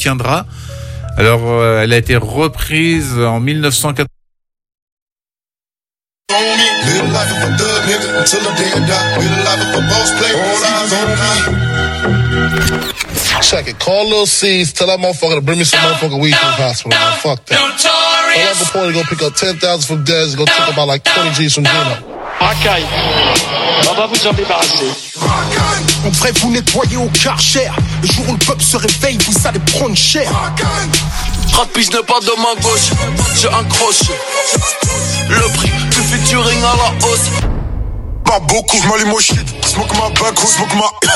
soutiendra. Alors, elle a été reprise en 1980. Check it. Call Lil C's. Tell that motherfucker to bring me some motherfucking weed to the hospital. Man. Fuck that. Tell Uncle Porter to go pick up 10,000 from Dez and go take about like 20 G's from Gino. Racaille. On va vous en débarrasser. On devrait vous nettoyer au Karcher. Le jour où le peuple se réveille, vous allez prendre cher. Rapide ne pas de main gauche. J'ai un crochet. Le prix du featuring à la hausse. Pas beaucoup, j'm'allume au shit. Smoke ma back, smoke ma.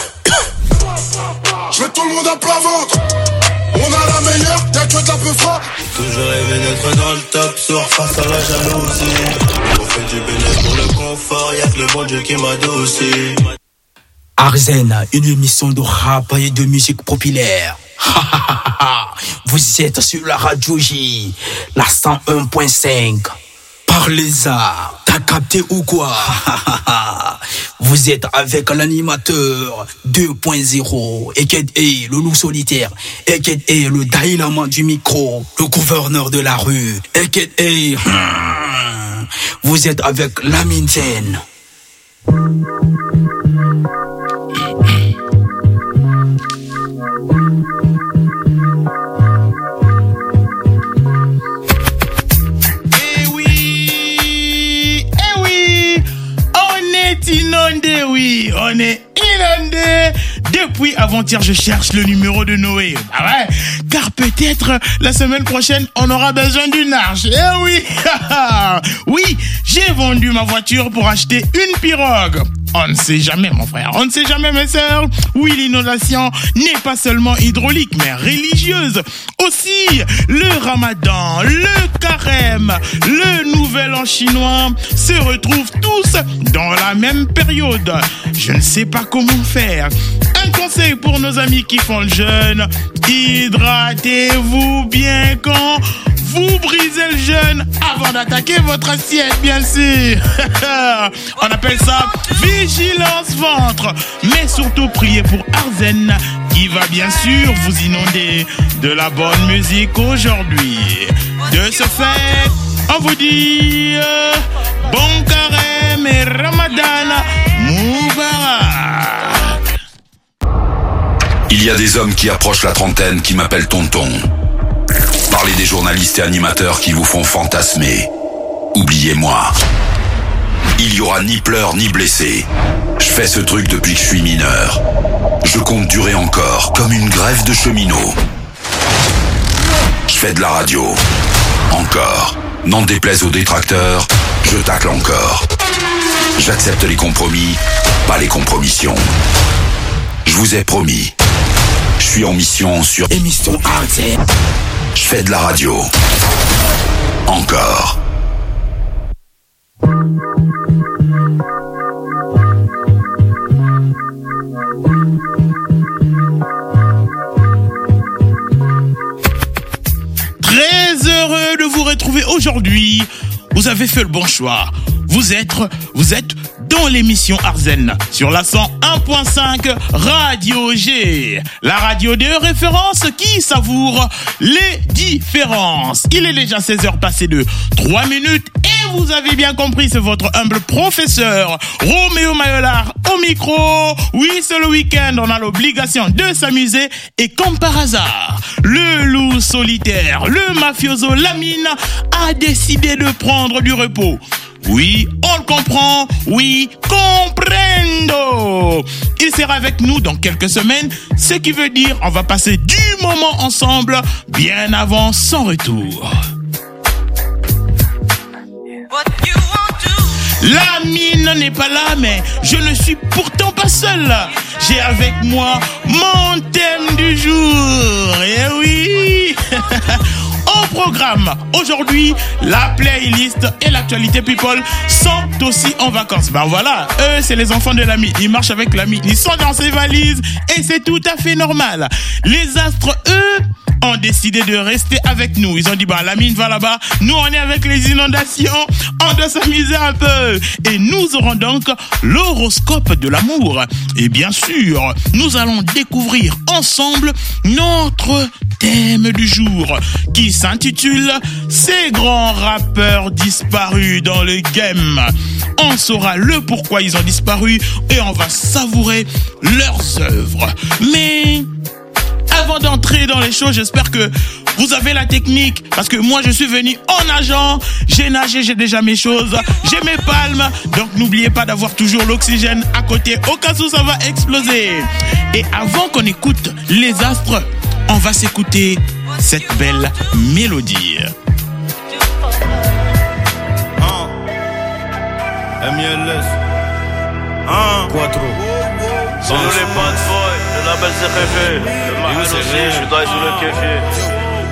J'mets tout le monde à plat ventre. On a la meilleure, y'a que de la peu fort. Toujours rêvé d'être dans le top, soir face à la jalousie. On fait du bénéfice pour le confort, y'a que le bon Dieu qui m'adoucit. Arzen, une émission de rap et de musique populaire. Vous êtes sur la radio J, la 101.5. Parlez-en, t'as capté ou quoi? Vous êtes avec l'animateur 2.0, Eked E, le loup solitaire, Eked E, le dynamo du micro, le gouverneur de la rue, Eked E. Vous êtes avec Lamine Zen. Inondé, oui, on est inondé. Depuis avant-hier, je cherche le numéro de Noé. Ah ouais, car peut-être la semaine prochaine, on aura besoin d'une arche. Eh oui, oui, j'ai vendu ma voiture pour acheter une pirogue. On ne sait jamais, mon frère, on ne sait jamais, mes sœurs. Oui, l'inondation n'est pas seulement hydraulique, mais religieuse. Aussi, le ramadan, le carême, le nouvel an chinois se retrouvent tous dans la même période. Je ne sais pas comment faire. Un conseil pour nos amis qui font le jeûne: hydratez-vous bien quand vous brisez le jeûne avant d'attaquer votre assiette, bien sûr. On appelle ça vigilance ventre. Mais surtout, priez pour Arzen, qui va bien sûr vous inonder de la bonne musique aujourd'hui. De ce fait, on vous dit bon carême et Ramadan Moubarak. Il y a des hommes qui approchent la trentaine qui m'appellent tonton. Parlez des journalistes et animateurs qui vous font fantasmer. Oubliez-moi. Il y aura ni pleurs ni blessés. Je fais ce truc depuis que je suis mineur. Je compte durer encore, comme une grève de cheminots. Je fais de la radio. Encore. N'en déplaise aux détracteurs, je tacle encore. J'accepte les compromis, pas les compromissions. Je vous ai promis. Je suis en mission sur émission Arzen. Je fais de la radio. Encore. Très heureux de vous retrouver aujourd'hui. Vous avez fait le bon choix. Vous êtes dans l'émission Arzen sur la 101.5 Radio G, la radio de référence qui savoure les différences. Il est déjà 16h passé de 3 minutes et vous avez bien compris, c'est votre humble professeur Roméo Mayolard au micro. Oui, c'est le week-end, on a l'obligation de s'amuser et comme par hasard, le loup solitaire, le mafioso Lamine a décidé de prendre du repos. Oui, on le comprend. Oui, comprendo. Il sera avec nous dans quelques semaines, ce qui veut dire on va passer du moment ensemble bien avant son retour. Lamine n'est pas là, mais je ne suis pourtant pas seul. J'ai avec moi mon thème du jour. Eh oui. Au programme, aujourd'hui, la playlist et l'actualité people sont aussi en vacances. Ben voilà, eux, c'est les enfants de l'ami. Ils marchent avec l'ami. Ils sont dans ses valises et c'est tout à fait normal. Les astres, eux, ont décidé de rester avec nous. Ils ont dit, bah, la mine va là-bas. Nous, on est avec les inondations. On doit s'amuser un peu. Et nous aurons donc l'horoscope de l'amour. Et bien sûr, nous allons découvrir ensemble notre thème du jour qui s'intitule « Ces grands rappeurs disparus dans le game ». On saura le pourquoi ils ont disparu et on va savourer leurs œuvres. Mais avant d'entrer dans les choses, j'espère que vous avez la technique, parce que moi je suis venu en nageant, j'ai nagé, j'ai déjà mes choses, j'ai mes palmes, donc n'oubliez pas d'avoir toujours l'oxygène à côté au cas où ça va exploser. Et avant qu'on écoute les astres, on va s'écouter cette belle mélodie. MLS Quattro. C'est nous les bad boys, le label c'est rêvé. Le mahal aussi, je suis dans le kéfier.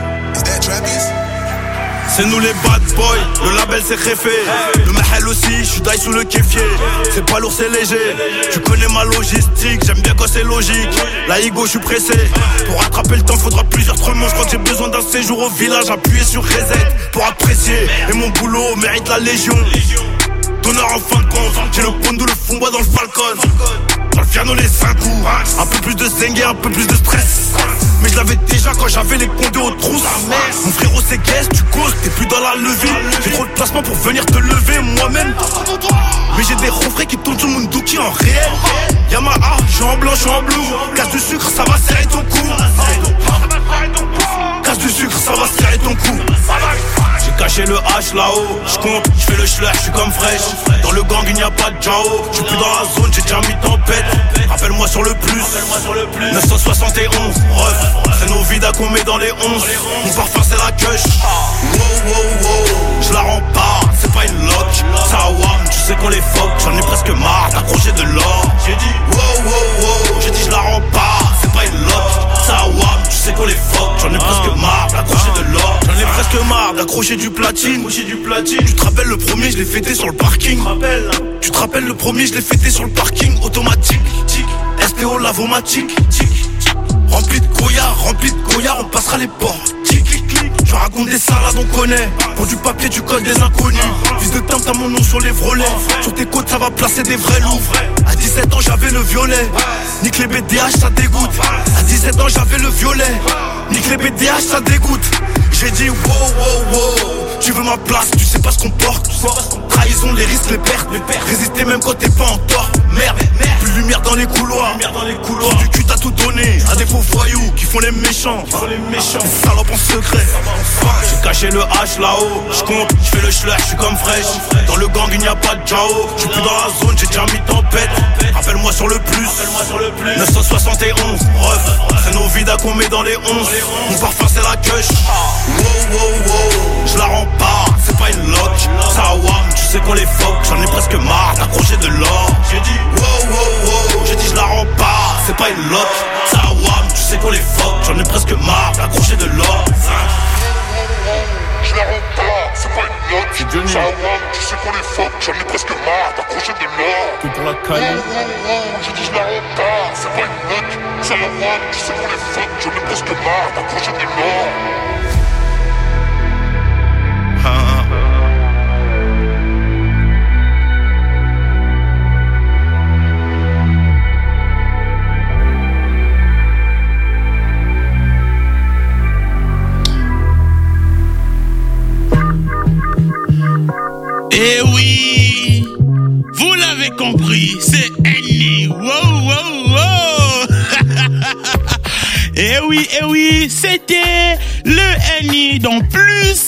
C'est nous les bad boys, le label c'est réfé. Le mahal aussi, je suis d'aille sous le kéfier. C'est pas lourd, c'est léger. Tu connais ma logistique, j'aime bien quand c'est logique. La ego, je suis pressé. Pour rattraper le temps, faudra plusieurs trements. Je crois que j'ai besoin d'un séjour au village, appuyer sur reset pour apprécier. Et mon boulot mérite la légion. Donneur en fin de compte, j'ai le pondo, le fond-bois dans le Falcon. Dans le piano les 5 coups, un peu plus de zengue, un peu plus de stress. Mais je l'avais déjà quand j'avais les condés aux trousses. Mon frérot c'est guest, tu causes, t'es plus dans la levée. J'ai trop de placement pour venir te lever moi-même. Mais j'ai des refrains qui tournent sur mon dookie en réel. Yamaha, je suis en blanc, je suis en bleu. Casse du sucre, ça va serrer ton cou. Casse du sucre, ça va serrer ton cou. J'ai caché le H là-haut, j'compte, j'fais le schleur, j'suis comme fraîche. Dans le gang il n'y a pas de Jao, j'suis plus dans la zone, j'ai déjà mis tempête. Rappelle-moi sur le plus, 971, ref. C'est nos vidas qu'on met dans les 11. Mon parfum c'est la queuche. Wow wow wow, j'la rends pas, c'est pas une lock. Ça wam, tu sais qu'on les fuck, j'en ai presque marre d'accrocher de l'or. J'ai dit wow wow wow, j'ai dit j'la rends pas, c'est pas une lock. Ça wam, tu sais qu'on les fuck, j'en ai presque marre d'accrocher de l'or. J'en ai presque marre d'accrocher du platine. Tu te rappelles le premier, je l'ai fêté sur le parking. Tu te rappelles le premier, je l'ai fêté sur le parking automatique. STO lavomatique. Rempli de Goya, on passera les portes. Je raconte des salades, on connaît. Pour du papier, tu codes des inconnus. Fils de temps, t'as mon nom sur les vrolets. Sur tes côtes, ça va placer des vrais loups. À 17 ans, j'avais le violet. Nique les BDH, ça dégoûte. À 17 ans, j'avais le violet. Nique les BDH, ça dégoûte. J'ai dit wow wow wow. Tu veux ma place, tu sais pas ce qu'on porte. Trahison, les risques, les pertes. Résister même quand t'es pas en tort. Merde, plus de lumière dans les couloirs. Sur du cul t'as tout donné à des faux voyous qui font les méchants. Des salopes en secret. J'ai caché le H là-haut. J'compte, j'fais le schleur, j'suis comme fraîche. Dans le gang il n'y a pas de Jao. J'suis plus dans la zone, j'ai déjà mis tempête. Rappelle-moi sur le plus, 971, ref. C'est nos vidas qu'on met dans les 11. Mon parfum c'est la queuche. Wow wow wow, je la rends pas, c'est pas une lock. Ça wam, tu sais qu'on les fuck, j'en ai presque marre d'accrocher de l'or. J'ai dit wow wow wow, j'ai dit je la rends pas, c'est pas une lock. Ça wam, tu sais qu'on les fuck, j'en ai presque marre d'accrocher de l'or. Je la rends pas, c'est pas une lock. Ça wam, tu sais qu'on les fuck, j'en ai presque marre d'accrocher de l'or. Tout pour la caille. J'ai dit je la rends pas, c'est pas une lock. Ça wam, tu sais qu'on les fuck, j'en ai presque marre d'accrocher de l'or. Eh oui, vous l'avez compris, c'est Henny. Wow, wow, wow. Eh oui, c'était le Henny dans Plus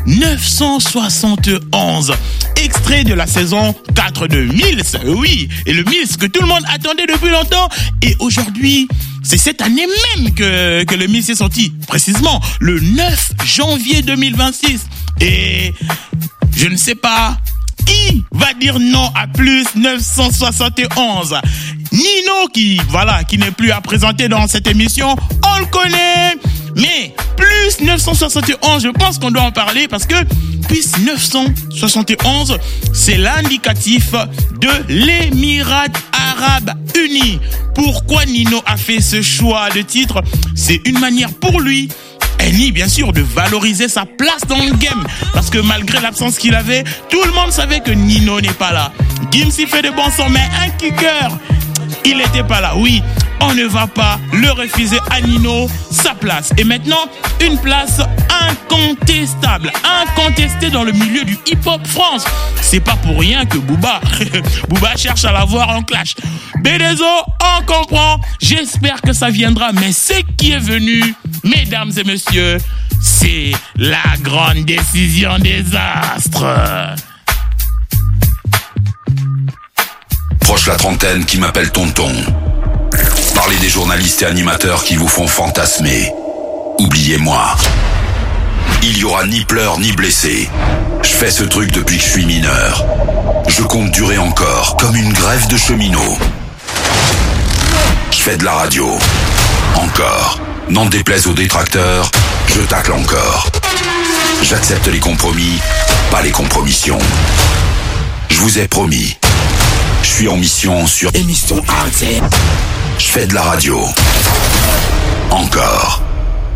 971. Extrait de la saison 4 de Mills. Oui, et le Mills que tout le monde attendait depuis longtemps. Et aujourd'hui, c'est cette année même que le Mills est sorti. Précisément, le 9 janvier 2026. Et je ne sais pas qui va dire non à Plus 971. Nino qui n'est plus à présenter dans cette émission, on le connaît. Mais Plus 971, je pense qu'on doit en parler parce que Plus 971, c'est l'indicatif de l'Émirat Arabe Uni. Pourquoi Nino a fait ce choix de titre? C'est une manière pour lui et ni bien sûr de valoriser sa place dans le game. Parce que malgré l'absence qu'il avait, tout le monde savait que Nino n'est pas là. Gims fait de bons sons, mais un kicker, il n'était pas là. Oui, on ne va pas le refuser à Nino sa place. Et maintenant, une place incontestable, incontestée dans le milieu du hip-hop France. C'est pas pour rien que Booba cherche à l'avoir en clash. B2O, on comprend. J'espère que ça viendra. Mais ce qui est venu, mesdames et messieurs, c'est la grande décision des astres. Proche la trentaine qui m'appelle tonton. Parlez des journalistes et animateurs qui vous font fantasmer. Oubliez-moi. Il y aura ni pleurs ni blessés. Je fais ce truc depuis que je suis mineur. Je compte durer encore, comme une grève de cheminots. Je fais de la radio. Encore. N'en déplaise aux détracteurs, je tacle encore. J'accepte les compromis, pas les compromissions. Je vous ai promis. Je suis en mission sur Émission Arzen. Je fais de la radio. Encore.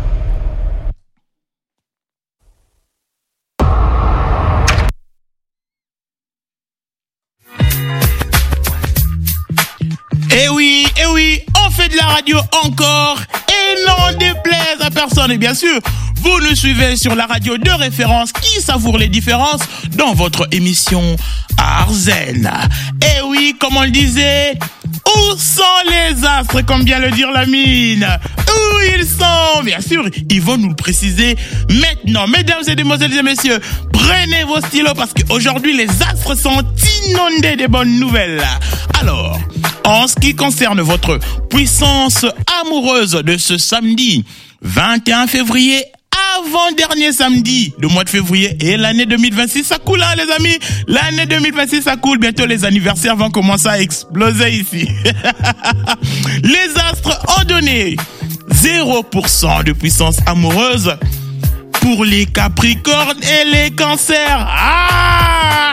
Eh oui, on fait de la radio encore et n'en déplaise à personne. Et bien sûr, vous nous suivez sur la radio de référence qui savoure les différences dans votre émission Arzen. Eh oui, comme on le disait, où sont les astres, comme vient le dire Lamine? Où ils sont? Bien sûr, ils vont nous le préciser maintenant. Mesdames et demoiselles et messieurs, prenez vos stylos parce qu'aujourd'hui, les astres sont inondés de bonnes nouvelles. Alors, en ce qui concerne votre puissance amoureuse de ce samedi 21 février, avant-dernier samedi du mois de février, et l'année 2026, ça coule hein les amis, l'année 2026 ça coule, bientôt les anniversaires vont commencer à exploser ici. Les astres ont donné 0% de puissance amoureuse pour les Capricornes et les Cancers. Ah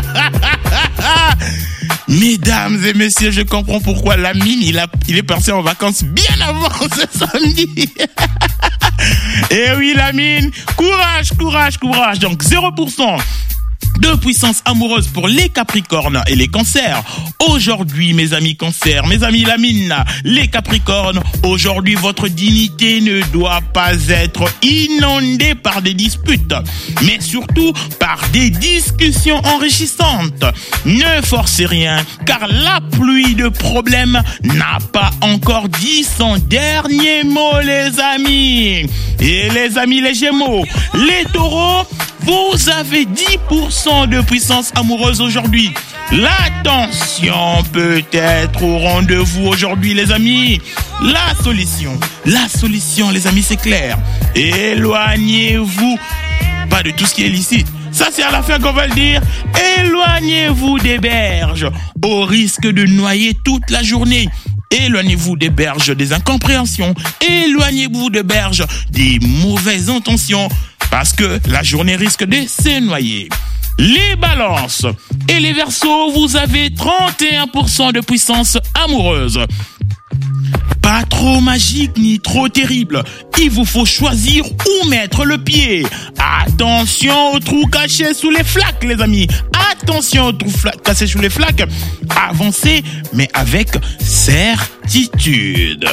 Mesdames et messieurs, je comprends pourquoi Lamine, il est parti en vacances bien avant ce samedi. Eh oui, Lamine, courage. Donc 0% de puissance amoureuse pour les Capricornes et les Cancers. Aujourd'hui, mes amis Cancers, mes amis Lamine, les Capricornes, aujourd'hui, votre dignité ne doit pas être inondée par des disputes, mais surtout par des discussions enrichissantes. Ne forcez rien, car la pluie de problèmes n'a pas encore dit son dernier mot, les amis. Et les amis les Gémeaux, les Taureaux, vous avez 10% de puissance amoureuse aujourd'hui. La tension peut être au rendez-vous aujourd'hui, les amis. La solution, les amis, c'est clair. Éloignez-vous, pas de tout ce qui est illicite. Ça, c'est à la fin qu'on va le dire. Éloignez-vous des berges, au risque de noyer toute la journée. Éloignez-vous des berges des incompréhensions. Éloignez-vous des berges des mauvaises intentions. Parce que la journée risque de se noyer. Les balances et les verseaux, vous avez 31% de puissance amoureuse. Pas trop magique ni trop terrible. Il vous faut choisir où mettre le pied. Attention aux trous cachés sous les flaques, les amis. Attention aux trous cachés sous les flaques. Avancez, mais avec certitude.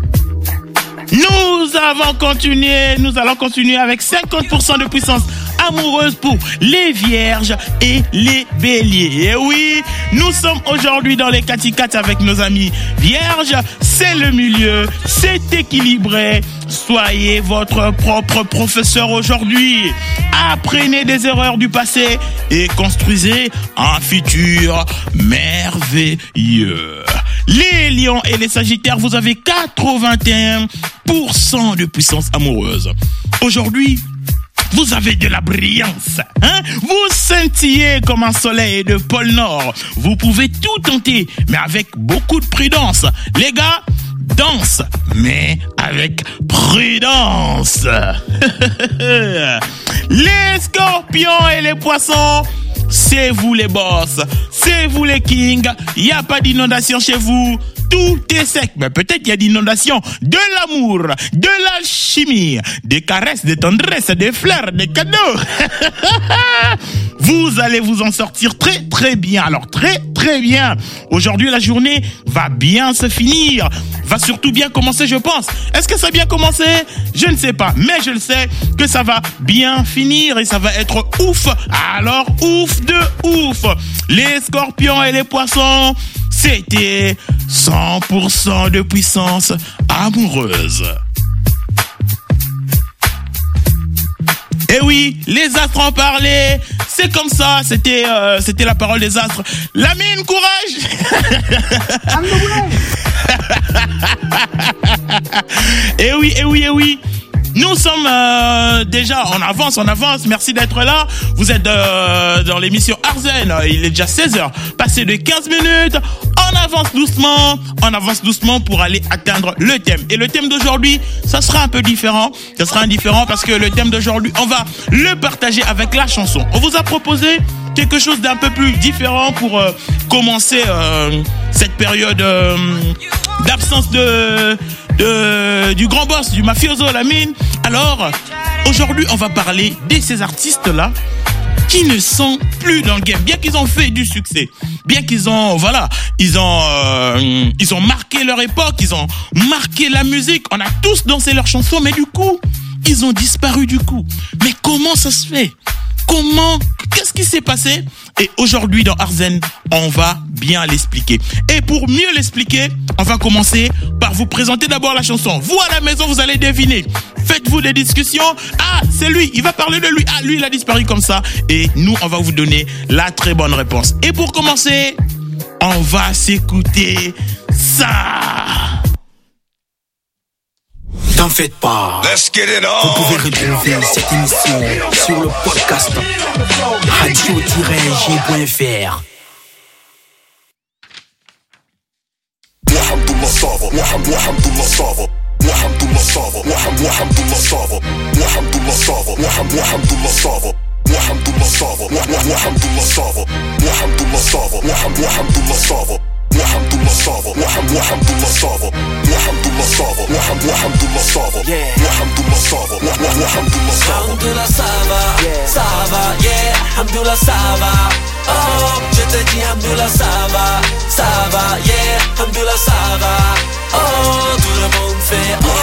Nous allons continuer avec 50% de puissance amoureuse pour les vierges et les béliers. Et oui, nous sommes aujourd'hui dans les 4x4 avec nos amis vierges. C'est le milieu, c'est équilibré. Soyez votre propre professeur aujourd'hui. Apprenez des erreurs du passé et construisez un futur merveilleux. Les lions et les sagittaires, vous avez 81% de puissance amoureuse. Aujourd'hui, vous avez de la brillance, hein? Vous scintillez comme un soleil de pôle Nord. Vous pouvez tout tenter, mais avec beaucoup de prudence. Les gars, danse, mais avec prudence. Les scorpions et les poissons, c'est vous les boss, c'est vous les kings. Y a pas d'inondation chez vous. tout est sec. Mais peut-être il y a d'inondations, de l'amour, de l'alchimie, des caresses, des tendresses, des fleurs, des cadeaux. Vous allez vous en sortir très très bien. Alors très très bien. Aujourd'hui la journée va bien se finir. Va surtout bien commencer, je pense. Est-ce que ça a bien commencé? Je ne sais pas. Mais je le sais que ça va bien finir et ça va être ouf. Alors ouf de ouf. Les scorpions et les poissons, c'était 100% de puissance amoureuse. Eh oui, les astres en parlaient. C'est comme ça, c'était la parole des astres. Lamine, courage. Eh oui. Nous sommes déjà en avance. Merci d'être là. Vous êtes dans l'émission Arzen. Il est déjà 16h, passé de 15 minutes. On avance doucement pour aller atteindre le thème. Et le thème d'aujourd'hui, ça sera un peu différent. Ça sera indifférent parce que le thème d'aujourd'hui, on va le partager avec la chanson. On vous a proposé quelque chose d'un peu plus différent pour commencer cette période d'absence du grand boss, du mafioso Lamine. Alors, aujourd'hui, on va parler de ces artistes-là qui ne sont plus dans le game, bien qu'ils ont fait du succès, bien qu'ils ont, ils ont marqué leur époque, ils ont marqué la musique, on a tous dansé leurs chansons, mais du coup, ils ont disparu du coup. Mais comment ça se fait? Qu'est-ce qui s'est passé? Et aujourd'hui dans Arzen, on va bien l'expliquer. Et pour mieux l'expliquer, on va commencer par vous présenter d'abord la chanson. Vous à la maison, vous allez deviner. Faites-vous des discussions. Ah, c'est lui, il va parler de lui. Ah, lui, il a disparu comme ça. Et nous, on va vous donner la très bonne réponse. Et pour commencer, on va s'écouter ça. T'en faites pas. Vous pouvez retrouver cette émission sur le podcast radio-g.fr. Hamdoullah ça va. Oh, je te dis Hamdoullah ça va, yeah. Hamdoullah ça va. Oh, tout le monde fait oh,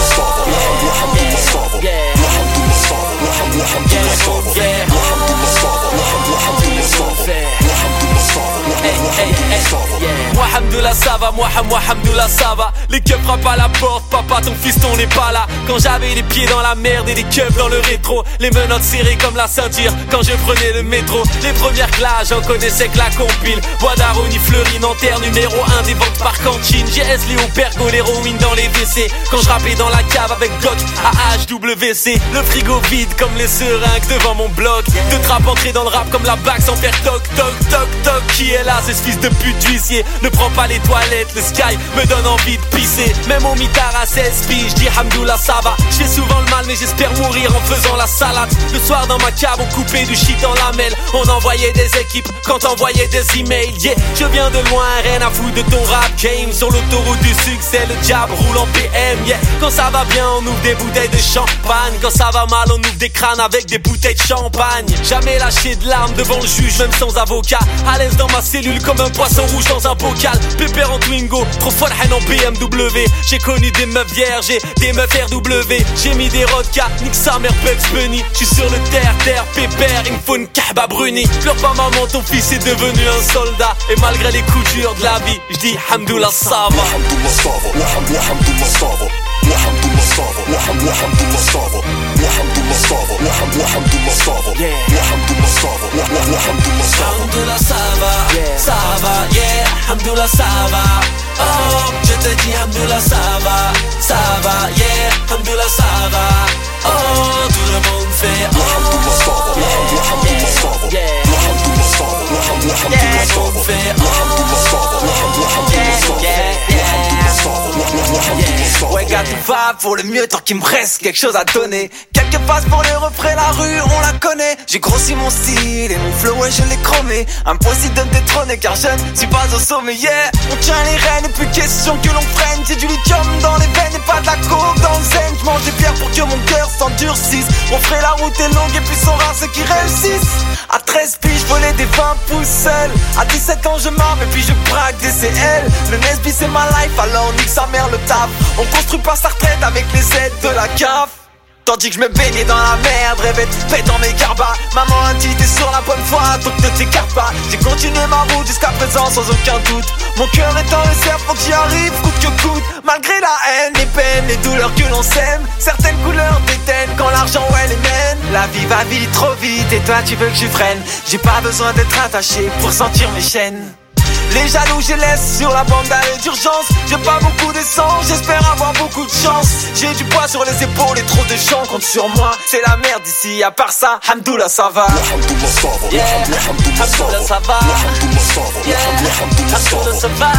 moi Hamdoullah ça va, moi Hamdoullah ça va. Les keufs frappent à la porte, papa ton fiston n'est pas là. Quand j'avais les pieds dans la merde et les keufs dans le rétro, les menottes serrées comme la ceinture quand je prenais le métro. Les premières classes, j'en connaissais que la compile. Bois d'Aroni, Fleury, Nanterre, numéro 1 des ventes par cantine. GS, Léo, Pergo, l'héroïne dans les WC. Quand je rappais dans la cave avec Glock à HWC. Le frigo vide comme les seringues devant mon bloc. De trap entré dans le rap comme la bague sans faire toc toc toc toc. Qui est là, c'est ce fils de pute d'huissier. Ne prends pas les toilettes, le sky me donne envie de pisser. Même au mitard à 16 piges, je dis Hamdoullah ça va. Je fais souvent le mal mais j'espère mourir en faisant la salade. Le soir dans ma cave on coupait du shit en lamelles. On envoyait des équipes quand envoyait des emails. Yeah, je viens de loin, rien à foutre de ton rap game. Sur l'autoroute du succès, le diable roule en PM. Yeah, quand ça va bien on ouvre des bouteilles de champagne. Quand ça va mal on ouvre des crânes avec des bouteilles de champagne. Jamais lâché de larmes devant le juge même sans avocat. À l'aise dans ma cellule comme un poisson rouge dans un bocal. Pépère en Twingo, trop folle haine en BMW. J'ai connu des meufs vierges et des meufs RW. J'ai mis des rodkas, nique sa mère Bugs Bunny. J'suis sur le terre, pépère, il me faut une kahba brunie. Pleure pas maman, ton fils est devenu un soldat. Et malgré les coups durs de la vie, j'dis Hamdoullah ça va. Hamdoullah ça va, Hamdoullah ça va. Hamdoullah ça va, Hamdoullah ça va. Hamdoullah ça va, Hamdoullah ça va. Hamdoullah ça va, Hamdoullah ça va. Hamdoullah ça va, yeah. Hamdoullah ça va. Oh, je te dis Hamdoullah ça va, yeah. Hamdoullah ça va. Oh, tout le monde fait oh, Hamdoullah ça va, Hamdoullah ça va. Hamdoullah ça Ouais, gars, tout va pour le mieux tant qu'il me reste quelque chose à donner. Quelques passes pour les refrains, la rue, on la connaît. J'ai grossi mon style et mon flow, ouais, je l'ai chromé. Impossible de me détrôner car je ne suis pas au sommet, yeah. On tient les rênes et plus question que l'on freine. C'est du lithium dans les veines et pas de la coke dans le zen. J'mange des pierres pour que mon cœur s'endurcisse. On ferait la route est longue et puis sont rares ceux qui réussissent. À 13 piges, je volais des 20 pouces seul. À 17 ans, je m'arme et puis je braque des CL. Le Nesby c'est ma life, alors nique sa mère le taf. On construit pas sa retraite avec les aides de la CAF. Tandis que je me baignais dans la merde, rêvais de pète dans mes carbas. Maman a dit t'es sur la bonne voie, donc ne t'écarte pas. J'ai continué ma route jusqu'à présent sans aucun doute. Mon cœur est en réserve, faut que j'y arrive, coûte que coûte. Malgré la haine, les peines, les douleurs que l'on sème. Certaines couleurs déteignent quand l'argent ouais les mène. La vie va vite, trop vite, et toi tu veux que je freine. J'ai pas besoin d'être attaché pour sentir mes chaînes. Les jaloux je laisse sur la bande d'arrêt d'urgence. J'ai pas beaucoup d'essence, j'espère avoir beaucoup de chance. J'ai du poids sur les épaules et trop de gens comptent sur moi. C'est la merde ici, à part ça, Hamdoullah ça va. Yeah, Hamdoullah ça va. Yeah, Hamdoullah ça va.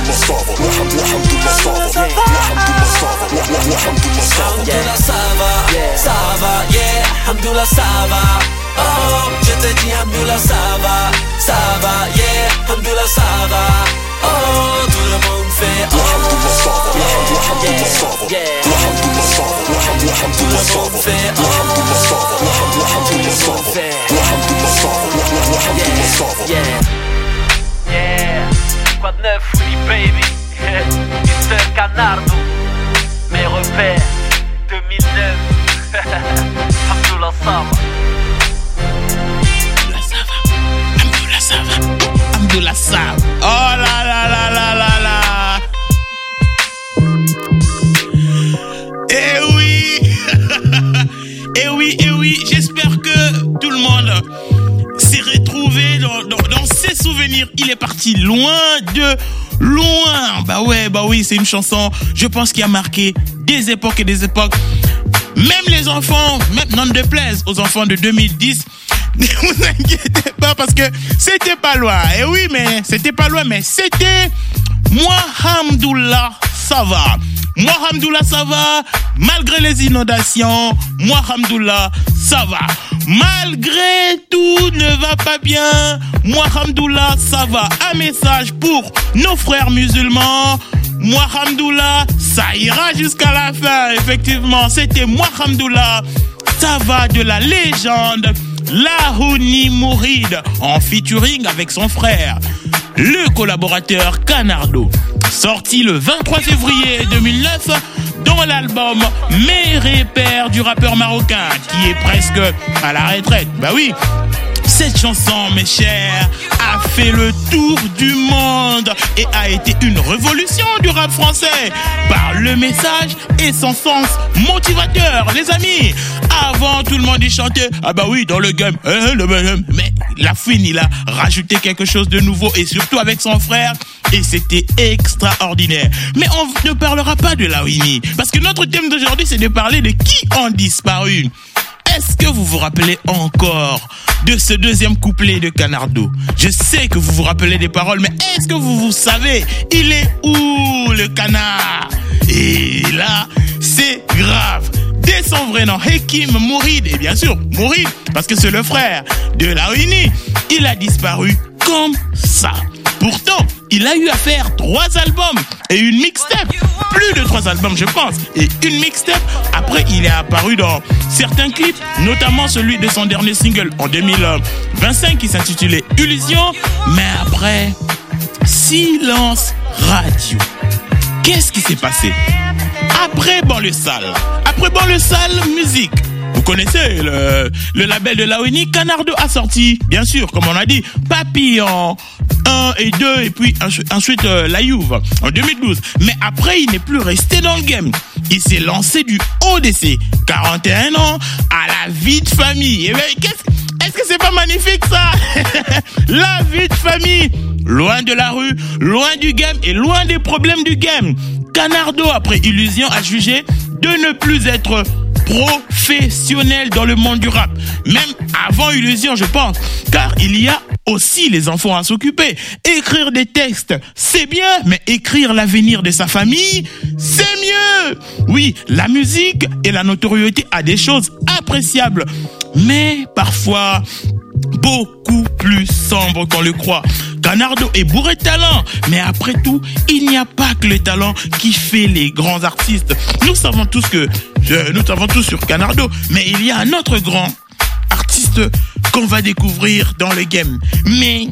Hamdoullah ça va, ça va, yeah, Hamdoullah ça va. Oh, je te dis Hamdoullah ça va, yeah, Hamdoullah ça va. Oh, tout le monde fait oh, yeah, yeah, yeah. Tout le monde fait oh, tout le monde fait yeah, yeah. Quoi de neuf, Willy baby, Mr. Canardo. Mes repères, 2009. Hamdoullah ça va. Hamdoullah ça va. Oh là là là là là là. Eh oui. Eh oui, j'espère que tout le monde s'est retrouvé dans ses souvenirs. Il est parti loin. Bah oui, c'est une chanson, je pense, qui a marqué des époques et des époques. Même les enfants, même n'en déplaise aux enfants de 2010, ne vous inquiétez pas parce que c'était pas loin. Eh oui, mais c'était pas loin, mais c'était moi Hamdoullah ça va. Moi Hamdoullah ça va, malgré les inondations, moi Hamdoullah ça va. Malgré tout ne va pas bien, moi Hamdoullah ça va. Un message pour nos frères musulmans. Moi Hamdoullah, ça ira jusqu'à la fin. Effectivement, c'était moi Hamdoullah, ça va de la légende Lahouni Mouride en featuring avec son frère, le collaborateur Canardo. Sorti le 23 février 2009 dans l'album Mes repères du rappeur marocain qui est presque à la retraite. Bah oui. Cette chanson, mes chers, a fait le tour du monde et a été une révolution du rap français par le message et son sens motivateur. Les amis, avant tout le monde y chantait, ah bah oui, dans le game, mais la fouine, il a rajouté quelque chose de nouveau et surtout avec son frère et c'était extraordinaire. Mais on ne parlera pas de Lahouni parce que notre thème d'aujourd'hui, c'est de parler de qui ont disparu. Est-ce que vous vous rappelez encore de ce deuxième couplet de Canardo? Je sais que vous vous rappelez des paroles, mais est-ce que vous savez, il est où le canard? Et là, c'est grave. Dès son vrai nom, Hakim Mouride, et bien sûr, Mouride, parce que c'est le frère de Lahouni, il a disparu comme ça. Pourtant, il a eu à faire 3 albums et une mixtape. Plus de 3 albums, je pense. Et une mixtape. Après, il est apparu dans certains clips, notamment celui de son dernier single en 2025 qui s'intitulait Illusion. Mais après, silence radio. Qu'est-ce qui s'est passé? Après Banlieue Sale musique. Vous connaissez le label de Lahouni. Canardo a sorti, bien sûr, comme on a dit, Papillon 1 et 2 et puis ensuite La Youve en 2012. Mais après, il n'est plus resté dans le game. Il s'est lancé du haut de ses 41 ans à la vie de famille. Et bien, est-ce que c'est pas magnifique ça? La vie de famille, loin de la rue, loin du game et loin des problèmes du game. Canardo, après Illusion, a jugé de ne plus être professionnel dans le monde du rap. Même avant Illusion, je pense. Car il y a aussi les enfants à s'occuper. Écrire des textes, c'est bien, mais écrire l'avenir de sa famille, c'est mieux. Oui, la musique et la notoriété a des choses appréciables, mais parfois beaucoup plus sombres qu'on le croit. Canardo est bourré de talent, mais après tout, il n'y a pas que le talent qui fait les grands artistes. Nous savons tous sur Canardo, mais il y a un autre grand artiste qu'on va découvrir dans le game. Mais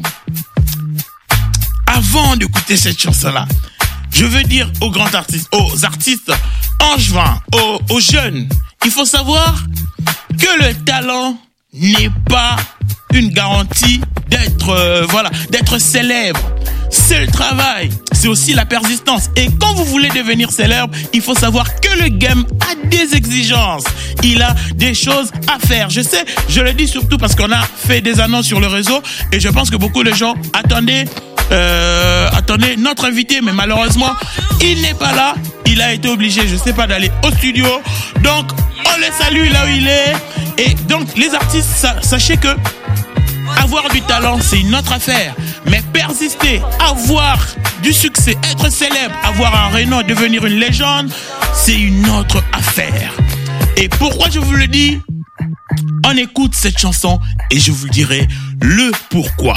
avant d'écouter cette chanson-là, je veux dire aux grands artistes, aux artistes angevins, aux jeunes, il faut savoir que le talent n'est pas une garantie d'être célèbre. C'est le travail, c'est aussi la persistance. Et quand vous voulez devenir célèbre, il faut savoir que le game a des exigences. Il a des choses à faire. Je sais, je le dis surtout parce qu'on a fait des annonces sur le réseau et je pense que beaucoup de gens attendaient notre invité, mais malheureusement, il n'est pas là. Il a été obligé, je sais pas, d'aller au studio. Donc, on le salue là où il est. Et donc, les artistes, sachez que avoir du talent, c'est une autre affaire. Mais persister, avoir du succès, être célèbre, avoir un renom, devenir une légende, c'est une autre affaire. Et pourquoi je vous le dis? On écoute cette chanson et je vous dirai le pourquoi.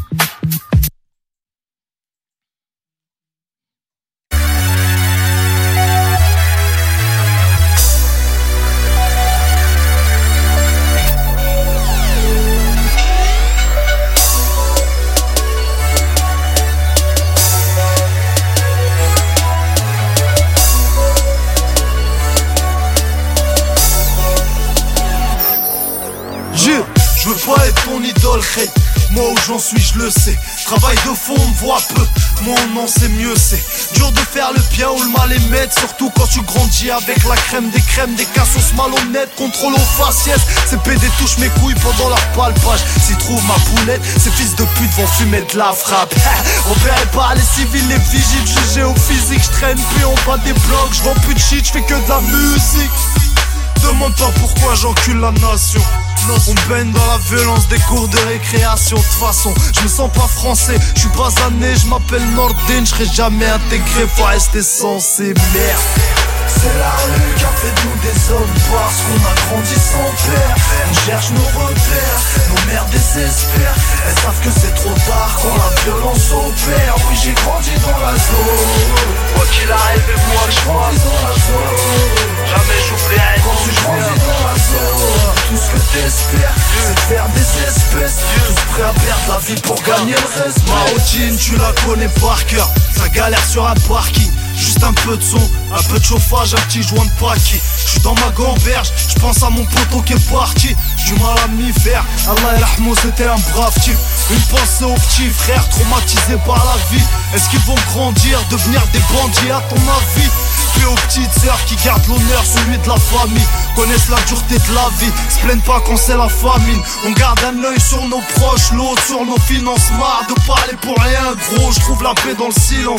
Je veux pas être ton idole, hey. Moi où j'en suis, je le sais. Travail de fond, on me voit peu. Moi on en sait mieux, c'est dur de faire le bien ou le mal émettre. Surtout quand tu grandis avec la crème, des cassos malhonnêtes. Contrôle aux faciès. Ces PD touchent mes couilles pendant leur palpage. S'ils trouvent ma poulette, ces fils de pute vont fumer de la frappe. Repéré par les civils, les vigiles, jugés au physique. Je traîne plus en bas des blocs, je vends plus de shit, je fais que de la musique. Demande pas pourquoi j'encule la nation. On baigne dans la violence des cours de récréation. De toute façon, je me sens pas français. Je suis basané, je m'appelle Nordin. Je serai jamais intégré, faut rester censé. Merde. C'est la rue qui a fait de nous des hommes parce qu'on a grandi sans père. On cherche nos repères, nos mères désespèrent. Elles savent que c'est trop tard quand la violence opère. Oui, j'ai grandi dans la zone. Quoi qu'il arrive, et moi je grandis dans la zone. Jamais j'oublierai quand tu grandis dans la zone. Tout ce que t'espères, c'est de faire des espèces. Tous prêts à perdre la vie pour gagner le reste. Ma routine, tu la connais par cœur. Ça galère sur un parking. Juste un peu de son, un peu de chauffage, un petit joint de paquet. J'suis dans ma gamberge, j'pense à mon poteau qui est parti. J'du mal à m'y faire, Allah yarhamou, c'était un brave type. Une pensée aux petits frères traumatisés par la vie. Est-ce qu'ils vont grandir, devenir des bandits à ton avis? Puis aux petites sœurs qui gardent l'honneur, celui de la famille. Connaissent la dureté de la vie, se plaignent pas quand c'est la famine. On garde un œil sur nos proches, l'autre sur nos finances. Marre de parler pour rien gros, j'trouve la paix dans le silence.